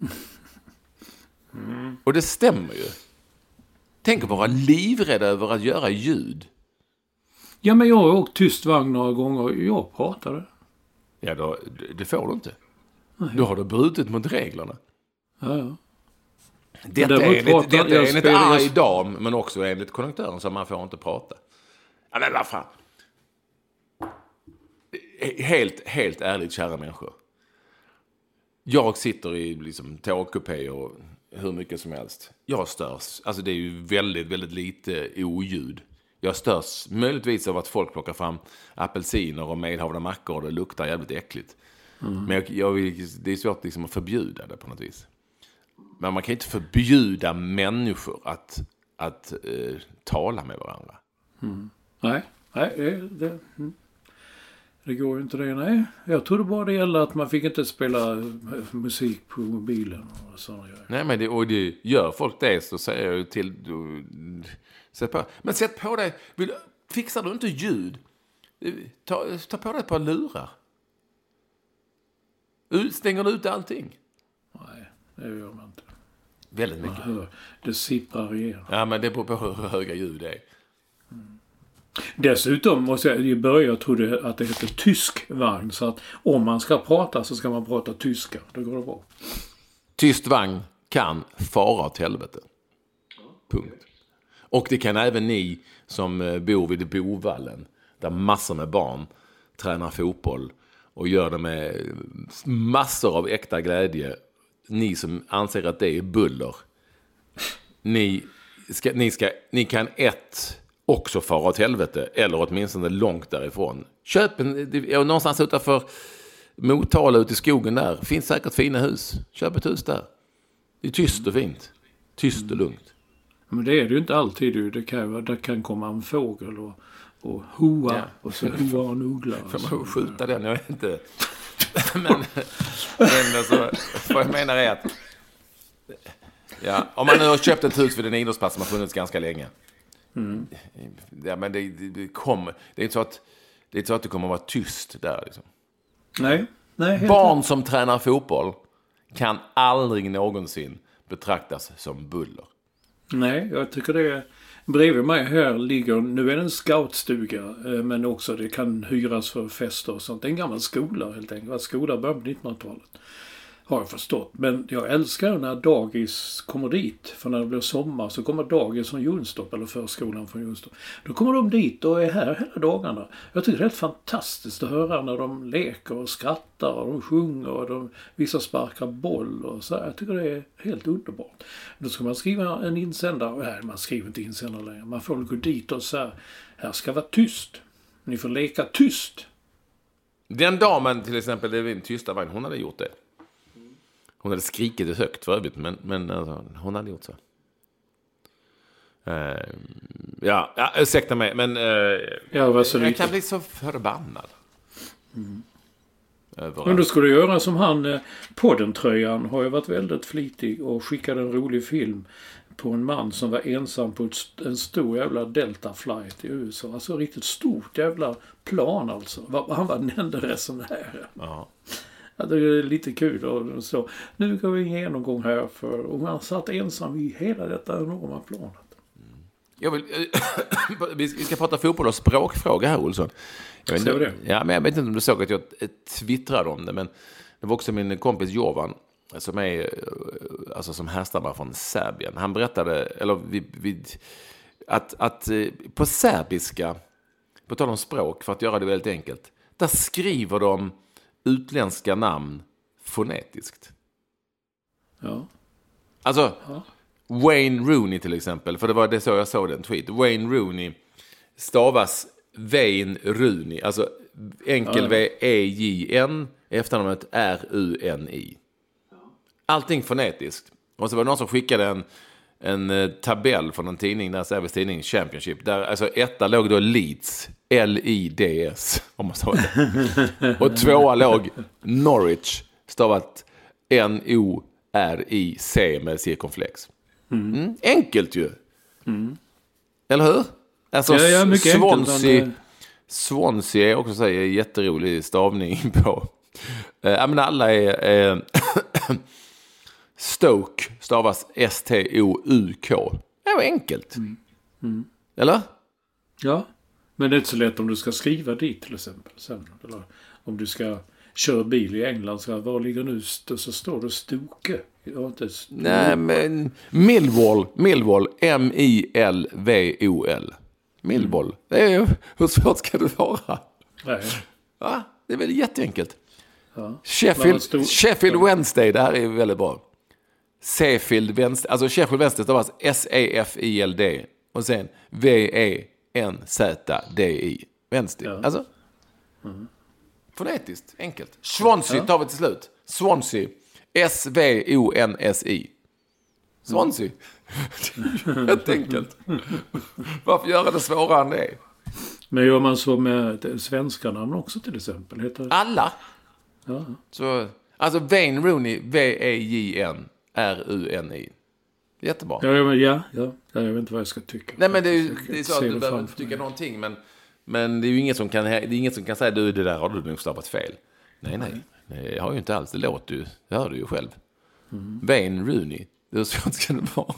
Och det stämmer ju. Tänk att vara livrädd över att göra ljud. Ja, men jag har åkt tyst vagn några gånger och jag pratade. Ja, då, det får du inte. Nej. Då har du brutit mot reglerna. Ja. Detta är enligt arg dam, men också enligt konduktören, så man får inte prata. Ja, men vad fan. Helt ärligt, kära människor. Jag sitter i liksom tågkupé och hur mycket som helst. Jag störs. Alltså det är ju väldigt, väldigt lite oljud. Jag störs möjligtvis av att folk plockar fram apelsiner och medhavda mackor och det luktar jävligt äckligt. Men det är svårt liksom att förbjuda det på något vis. Men man kan inte förbjuda människor att tala med varandra. Nej, det går ju inte det, nej. Jag trodde bara det gällde att man fick inte spela musik på mobilen och sådana grejer. Nej, men det gör folk det, så säger jag till... Men sätt på dig... Fixar du inte ljud? Ta på dig ett par lurar. Stänger du ut allting? Nej, det gör man inte. Väldigt mycket. Det sipprar igenom. Ja, men det beror på hur höga ljud det är. Dessutom måste jag i början trodde att det heter tysk vagn, så att om man ska prata så ska man prata tyska. Då går det bra. Tyst vagn kan fara åt helvete. Punkt. Och det kan även ni som bor vid Bovallen, där massor med barn tränar fotboll och gör det med massor av äkta glädje. Ni som anser att det är buller. Ni kan också fara åt helvete, eller åtminstone långt därifrån. Köp någonstans utanför Motala, ute i skogen där. Finns säkert fina hus. Köp ett hus där. Det är tyst och fint. Tyst och lugnt. Men det är det ju inte alltid. Det kan komma en fågel och hoa. Ja. Och så hoa en uggla. Får man skjuta den? Jag vet inte. men alltså, vad jag menar är att om man nu har köpt ett hus vid en idrottsplats som har funnits ganska länge. Ja, men det är inte så att det kommer att vara tyst där liksom. Nej, barn som tränar fotboll kan aldrig någonsin betraktas som buller. Nej, jag tycker det är... Bredvid mig här ligger, nu är det en scoutstuga, men också det kan hyras för fester och sånt. Det är en gammal skola helt enkelt. Skola började på 1900-talet. Har jag förstått. Men jag älskar när dagis kommer dit. För när det blir sommar så kommer dagis från Jonstorp, eller förskolan från Jonstorp. Då kommer de dit och är här hela dagarna. Jag tycker det är helt fantastiskt att höra när de leker och skrattar och de sjunger och vissa sparkar boll och så. Jag tycker det är helt underbart. Då ska man skriva en insändare. Nej, man skriver inte insändare längre. Man får gå dit och säga, här ska vara tyst. Ni får leka tyst. Den damen till exempel, det är en tysta vagn, hon hade gjort det. Hon hade skrikit högt för övrigt, men alltså, hon hade gjort så. Ursäkta mig, men jag kan bli så förbannad. Men då skulle du göra som han, poddentröjan har ju varit väldigt flitig och skickade en rolig film på en man som var ensam på en stor jävla Delta flight i USA. Alltså riktigt stort jävla plan alltså. Han var den enda resenären. Ja. Ja, det är lite kul och så. Nu går vi en genomgång här och man satt ensam i hela detta enorma planet. Vi ska prata fotboll och språkfråga här, Olsson. Men jag vet inte om du såg att jag twittrade om det, men det var också min kompis Jovan som är som härstammar från Serbien. Han berättade att på serbiska, på tal om språk, för att göra det väldigt enkelt, där skriver de utländska namn fonetiskt. Ja. Alltså, Wayne Rooney till exempel, för det var det så jag såg den tweet. Wayne Rooney stavas Wayne Rooney, alltså enkel V-E-J-N, efternamnet R-U-N-I. Allting fonetiskt. Och så var det någon som skickade en tabell från en tidning, där serbisk tidning Championship, där alltså etta låg då Leeds, L-I-D-S, om man sa det. Och tvåa låg Norwich, stavat N-O-R-I-C med cirkumflex. Enkelt ju. Eller hur? Alltså mycket Swansea, enkelt, Swansea är också säger jätterolig stavning på. Men alla är Stoke stavas S-T-O-U-K. Det var enkelt. Eller? Ja, men det är inte så lätt om du ska skriva dit till exempel sen. Eller om du ska köra bil i England, så var ligger nu så står det Stoke. Nej, men Millwall, M-I-L-V-O-L. Millwall. Hur svårt ska det vara? Nej. Ja, det är väl jätteenkelt. Ja. Sheffield Wednesday, det här är väldigt bra. Sheffield Wednesday, alltså Sheffield Wednesday stavas S-E-F-I-L-D och sen V-E-N-Z-D-I. Wednesday. Ja. Alltså, fonetiskt, enkelt. Swansea tar vi till slut. Swansea. S-V-O-N-S-I. Swansea. Helt enkelt. Varför göra det svårare än det? Men gör man så med svenska namn också till exempel? Heter... Alla. Ja. Så, alltså Wayne Rooney, V-E-J-N-R-U-N-I. Jättebra. Ja, jag vet inte vad jag ska tycka. Nej, men det är så att du behöver inte tycka någonting, men det är ju inget som kan, säga du, det där har du nog stavat fel. Nej, det har ju inte alls, det låter ju, det hör du ju själv. Wayne Rooney, hur svårt ska det vara?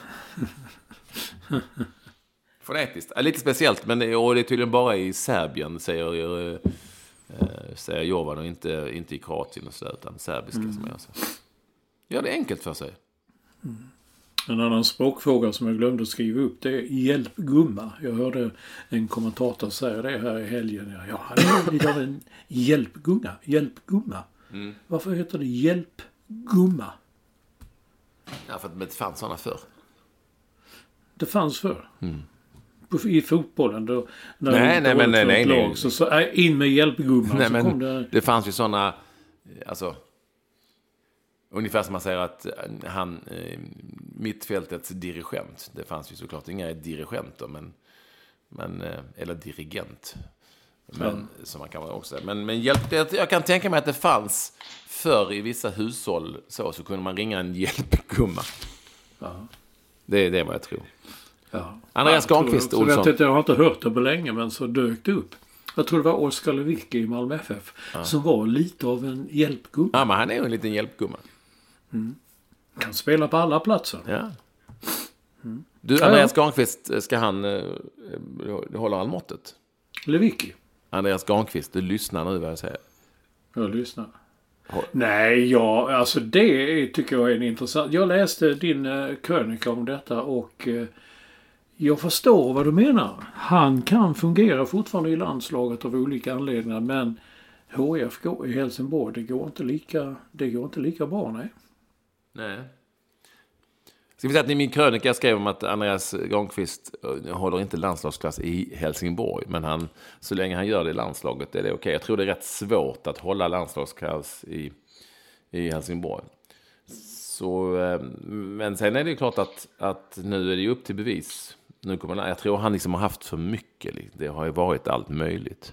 Fonetiskt, lite speciellt, men det är tydligen bara i Serbien, säger Jovan, och inte i Kroatien och så, utan serbiska som jag säger. Ja, det är enkelt för sig. En annan språkfråga som jag glömde skriva upp, det är hjälpgumma. Jag hörde en kommentator säga det här i helgen. Jag hade lite av en hjälpgumma. Varför heter det hjälpgumma? Ja, för att det fanns sådana förr. Det fanns förr. I fotbollen då, nej. Så in med hjälpgumman. Nej, så men kom det fanns ju sådana, alltså ungefär som man säger att mittfältets dirigent. Det fanns ju såklart inga dirigenter, men eller dirigent. Men som man kan vara också. Men jag kan tänka mig att det fanns förr i vissa hushåll så kunde man ringa en hjälpgumma. Ja. Det är vad jag tror. Ja. Andreas Garnqvist Olsson. Jag har inte hört det på länge, men så dök det upp. Jag tror det var Oskar Lewicki i Malmö FF som var lite av en hjälpgumma. Ja, men han är ju en liten hjälpgumma. Kan spela på alla platser. Ja. Du, Andreas Garnqvist, ska han hålla all måttet? Lewicki. Andreas Garnqvist, du lyssnar nu vad jag säger. Jag lyssnar. Nej, alltså det tycker jag är en intressant. Jag läste din krönika om detta och jag förstår vad du menar. Han kan fungera fortfarande i landslaget av olika anledningar, men HFK i Helsingborg, det går inte lika bra, nej. Ska vi säga att i min krönika jag skrev om att Andreas Garnqvist håller inte landslagsklass i Helsingborg, men så länge han gör det i landslaget är det okej. Jag tror det är rätt svårt att hålla landslagsklass i Helsingborg. Så, men sen är det ju klart att nu är det upp till bevis. Jag tror han liksom har haft för mycket. Det har ju varit allt möjligt.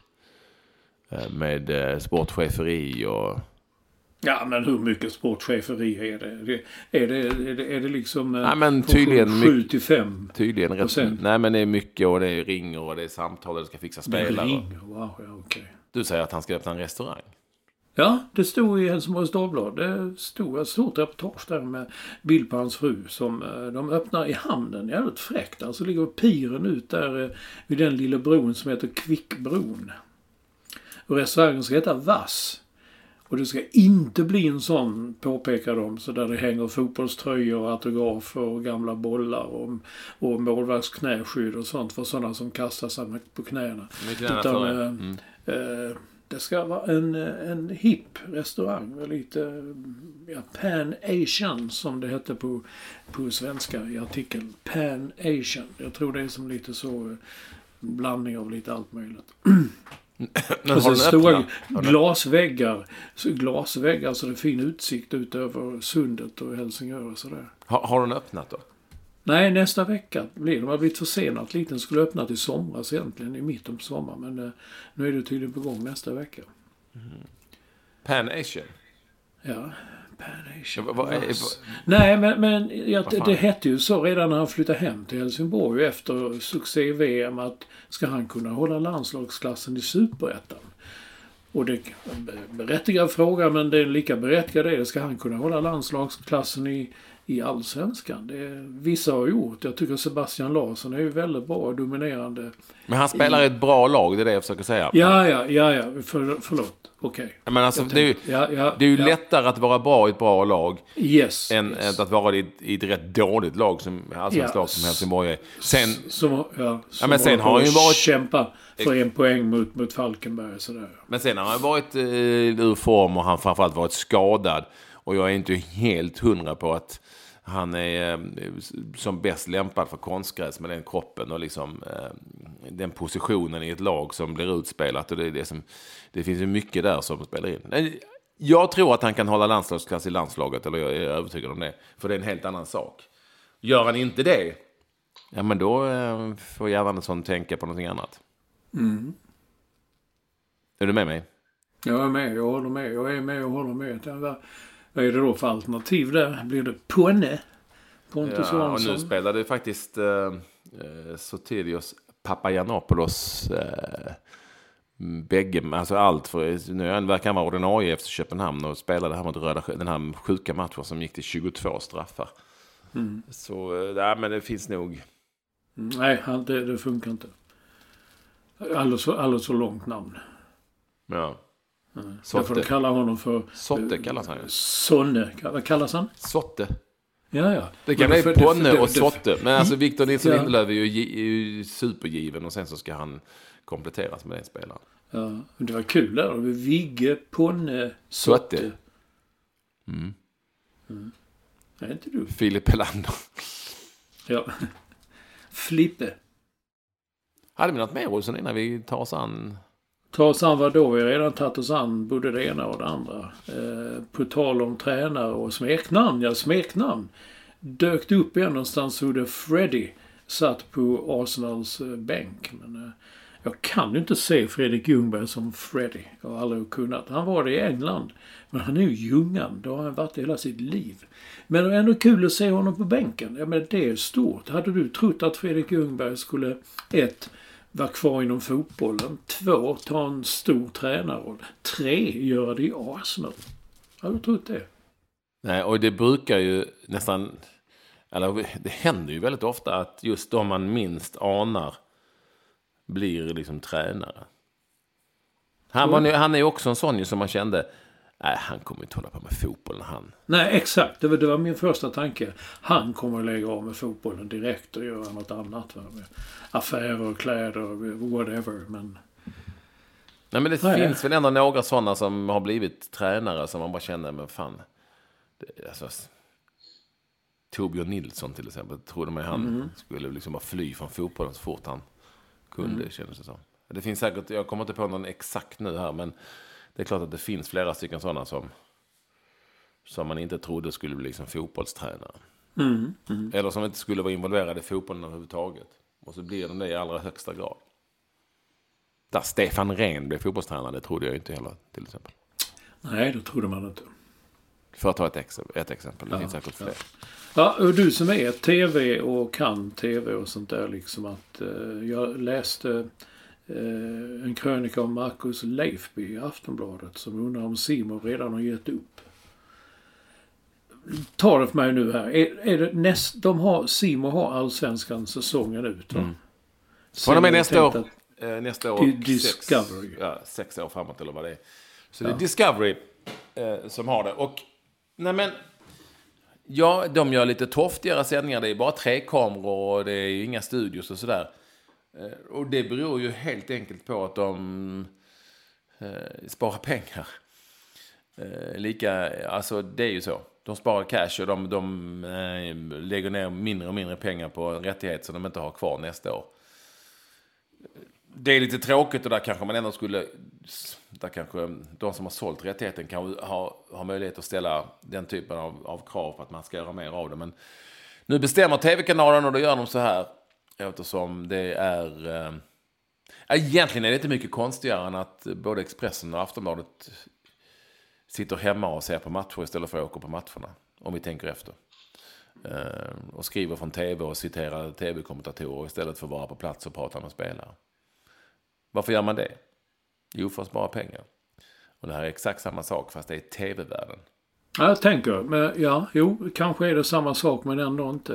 Med sportcheferi och... Ja, men hur mycket sportcheferi är det? Är det liksom ja, men tydligen 7-5%? Tydligen rätt. Nej, men det är mycket och det är ringer och det är samtal och det ska fixa spelare. Ringer, wow, ja, okay. Du säger att han ska öppna en restaurang. Ja, det stod i Helsingborgs Dagblad. Det stod ett stort reportage där med bild på hans fru som de öppnar i hamnen. Jävligt fräckt. Alltså ligger piren ut där vid den lilla bron som heter Kvickbron. Och restaurangen ska heta Vass. Och det ska inte bli en sån, påpekar de, så där det hänger fotbollströjor och autografer och gamla bollar och målvaktsknäskydd och sånt för sådana som kastar sig på knäna. Utan det ska vara en hipp restaurang, lite Pan-Asian som det heter på svenska i artikeln. Pan-Asian. Jag tror det är som lite så blandning av lite allt möjligt. Och så stora glasväggar så det är fin utsikt ut över Sundet och Helsingör och sådär. Har den öppnat då? Nej, nästa vecka blir de. Har blivit försenat lite. Den skulle öppnat i somras egentligen, i mitten på sommar, men nu är det tydligen på gång nästa vecka. Pan-Asian? Ja, Nej, men det hette ju så redan när han flyttade hem till Helsingborg efter succé i VM att ska han kunna hålla landslagsklassen i Superettan? Och det är en berättigad fråga, men det är lika berättigad det. Ska han kunna hålla landslagsklassen i allsvenskan? Vissa har gjort. Jag tycker Sebastian Larsson är ju väldigt bra och dominerande. Men han spelar i ett bra lag, det är det jag försöker säga. Ja. Förlåt. Okej. Men alltså, det är ju lättare att vara bra i ett bra lag än att vara i ett rätt dåligt lag som allsvenskt lag som Helsingborg är. Sen har han ju varit kämpa för en poäng mot Falkenberg och sådär. Men sen har han varit ur form och han framförallt varit skadad. Och jag är inte helt 100 på att han är som bäst lämpad för konstgräs med den kroppen och liksom den positionen i ett lag som blir utspelat. Och det finns ju mycket där som spelar in. Jag tror att han kan hålla landslagsklass i landslaget, eller jag är övertygad om det. För det är en helt annan sak. Gör han inte det, ja men då får Gerhardsson tänka på någonting annat. Mm. Är du med mig? Jag är med, jag håller med. Jag är med och håller med. Vad är det då för alternativ där? Blir det Pontus Jansson? Och nu spelade faktiskt Sotirios Papagiannopoulos bägge, alltså allt för nu verkar han vara ordinarie efter Köpenhamn och spelade här mot den här sjuka matchen som gick till 22 straffar. Mm. Så men det finns nog. Nej, det funkar inte. Alldeles så långt namn. Ja. Jag får kalla honom för Sotte kallas han ju. Sonne, vad kallas han? Sotte. Ja. Det kan bli Ponne och Sotte. Men alltså Victor Nilsson Lindelöf är ju supergiven och sen så ska han kompletteras med den spelaren. Ja, men det var kul där. Vigge, Ponne, Sotte. Mm. Är inte du? Filip Helander. Ja. Flippe. Hade vi något mer Olsson innan vi tar oss an? Ta oss an vad då? Vi har redan tagit oss an både det ena och det andra. På tal om tränare och smeknamn. Dök upp igen någonstans hur det Freddy satt på Arsenals bänk. Men jag kan ju inte se Fredrik Ljungberg som Freddy. Jag har aldrig kunnat. Han var det i England. Men han är ju Ljungan. Då har han varit hela sitt liv. Men det är ändå kul att se honom på bänken. Ja, men det är stort. Hade du trott att Fredrik Ljungberg skulle vara kvar inom fotbollen, 2, ta en stor tränarroll, 3, göra det i Arsenal? Har du trott det? Nej, och det brukar ju nästan, eller det händer ju väldigt ofta att just de man minst anar blir liksom tränare. Han är ju också en sån som man kände, nej, han kommer inte hålla på med fotbollen han. Nej, exakt. Det var min första tanke. Han kommer att lägga av med fotbollen direkt och göra något annat. Med affärer, kläder, whatever. Men... Nej, men det finns väl ändå några sådana som har blivit tränare som man bara känner, men fan. Torbjörn Nilsson till exempel. Trodde man han skulle liksom bara fly från fotbollen så fort han kunde, kändes det som. Det finns säkert, jag kommer inte på någon exakt nu här, men det är klart att det finns flera stycken sådana som man inte trodde skulle bli liksom fotbollstränare. Eller som inte skulle vara involverade i fotbollen överhuvudtaget. Och så blir de det i allra högsta grad. Där Stefan Rehn blev fotbollstränare, det trodde jag inte heller, till exempel. Nej, det trodde man inte. För att ta ett exempel, det finns säkert fler. Ja, och du som är tv och kan tv och sånt där, liksom att jag läste en krönika om Marcus Leifby i Aftonbladet som undrar om Simon redan har gett upp. Ta det för mig nu här. Är det Simon har allsvenskan säsongen ut, va? Från och med nästa år Discovery. 6 år framåt eller vad det är. Så det är Discovery som har det. Och de gör lite torftigare sändningar. Det är bara 3 kameror och det är inga studios och sådär. Och det beror ju helt enkelt på att de sparar pengar. Alltså det är ju så. De sparar cash och de lägger ner mindre och mindre pengar på en rättighet som de inte har kvar nästa år. Det är lite tråkigt och där kanske man ändå där kanske de som har sålt rättigheten kan ha möjlighet att ställa den typen av krav på att man ska göra mer av det. Men nu bestämmer tv-kanalen och då gör de så här. Eftersom det är... egentligen är det inte mycket konstigare än att både Expressen och Aftonbladet sitter hemma och ser på matcher istället för att åka på matcherna. Om vi tänker efter. Och skriver från tv och citerar tv-kommentatorer istället för att vara på plats och prata med spelare. Varför gör man det? Jo, för att spara pengar. Och det här är exakt samma sak fast det är tv-världen. Jag tänker, men kanske är det samma sak men ändå inte.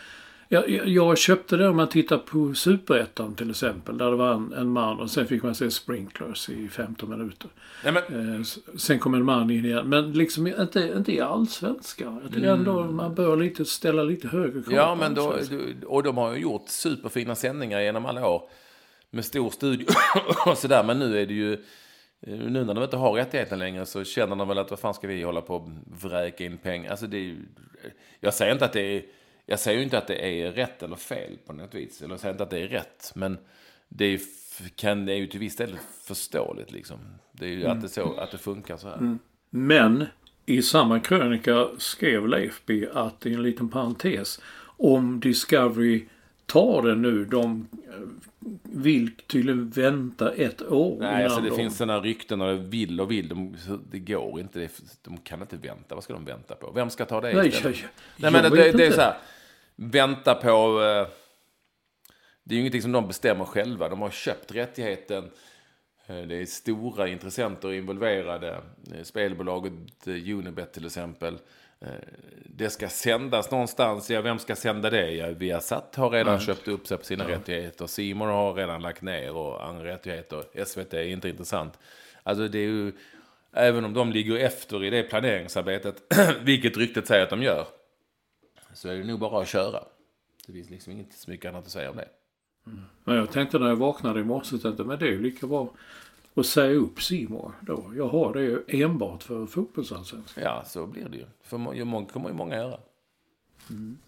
Jag köpte det om man tittar på Superettan till exempel. Där det var en man och sen fick man se sprinklers i 15 minuter. Nej, men... Sen kom en man in igen. Men liksom inte i allsvenska. Det är ändå, man bör ställa lite högre krav. Ja, men och de har ju gjort superfina sändningar genom alla år. Med stor studio och sådär. Men nu är det ju... Nu när de inte har rättigheten längre så känner de väl att vad fan ska vi hålla på och vräka in pengar. Alltså det är ju... Jag säger ju inte att det är rätt eller fel på något vis. Eller jag säger inte att det är rätt. Men det är ju till viss del förståeligt liksom. Det är ju att det funkar så här. Mm. Men i samma krönika skrev Leifby att i en liten parentes om Discovery tar det nu, de vill tydligen vänta ett år. Nej, alltså det finns sådana rykten och vill. Det går inte. De kan inte vänta. Vad ska de vänta på? Vem ska ta det istället? Nej, men det är så här. Vänta på... Det är ju ingenting som de bestämmer själva. De har köpt rättigheten. Det är stora intressenter involverade. Spelbolaget Unibet till exempel. Det ska sändas någonstans. Ja, vem ska sända det? Ja, Viasat har redan köpt upp sig på sina rättigheter. C More har redan lagt ner och andra rättigheter. SVT är inte intressant. Alltså det är ju... Även om de ligger efter i det planeringsarbetet, vilket ryktet säger att de gör, så är det nog bara att köra. Det finns liksom inte så mycket annat att säga om det. Mm. Men jag tänkte när jag vaknade i morse att det är ju lika bra att säga upp C More då. Jag har det ju enbart för fotbollsallsvenskan. Ja, så blir det ju. För kommer ju många göra. Mm.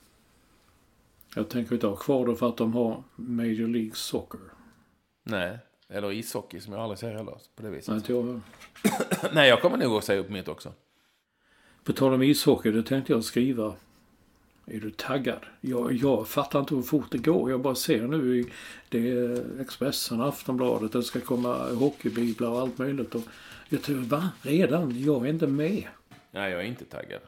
Jag tänker inte ha kvar det för att de har Major League Soccer. Nej, eller ishockey som jag aldrig ser heller på det viset. Nej, inte jag. Nej, jag kommer nog att säga upp mitt också. På tal om ishockey, det tänkte jag skriva. Är du taggad? Jag fattar inte hur fort det går. Jag bara ser nu i Expressen, Aftonbladet, det ska komma hockeybiblar och allt möjligt. Och jag tror, va? Redan? Jag är inte med. Nej, jag är inte taggad.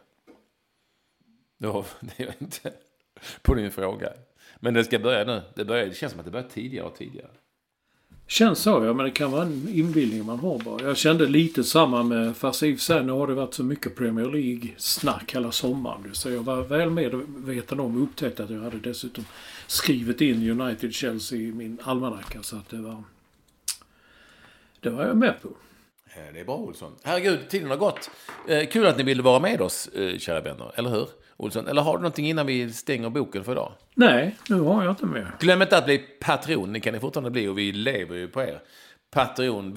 Det är jag inte på din fråga. Men det ska börja nu. Det känns som att det börjar tidigare och tidigare. Känns så, ja, men det kan vara en inbildning man har bara. Jag kände lite samma med, fast i och för sig nu har det varit så mycket Premier League-snack hela sommaren. Så jag var väl medveten om och upptäckte att jag hade dessutom skrivit in United-Chelsea i min almanacka. Så att det var jag med på. Det är bra, Olsson. Herregud, tiden har gått. Kul att ni ville vara med oss, kära vänner. Eller hur, Olsson? Eller har du någonting innan vi stänger boken för idag? Nej, nu har jag inte mer. Glöm inte att bli Patreon. Ni kan ni fortfarande bli och vi lever ju på er. Patreon,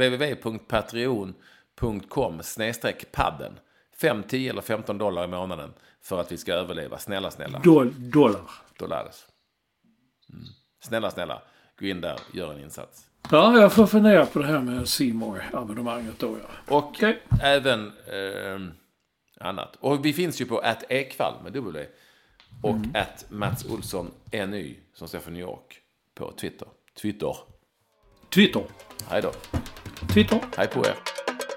www.patreon.com/padden. 5, 10 eller $15 i månaden för att vi ska överleva. Snälla. Dollars. Snälla. Gå in där, gör en insats. Ja, jag får fundera på det här med C More-abonnemanget då, ja. Och även annat. Och vi finns ju på @ekvall med W. Och @Mats Olsson NY som står för New York på Twitter. Hej då. Twitter. Hej på er.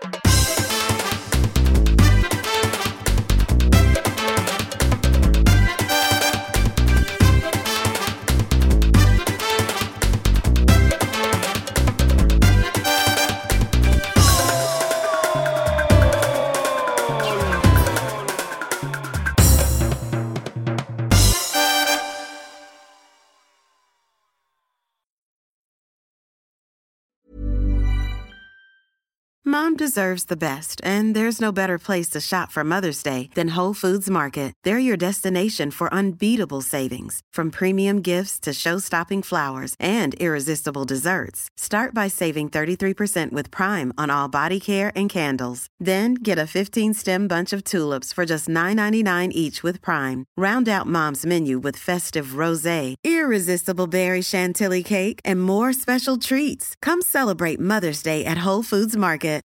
Mom deserves the best, and there's no better place to shop for Mother's Day than Whole Foods Market. They're your destination for unbeatable savings, from premium gifts to show-stopping flowers and irresistible desserts. Start by saving 33% with Prime on all body care and candles. Then get a 15-stem bunch of tulips for just $9.99 each with Prime. Round out Mom's menu with festive rosé, irresistible berry chantilly cake, and more special treats. Come celebrate Mother's Day at Whole Foods Market.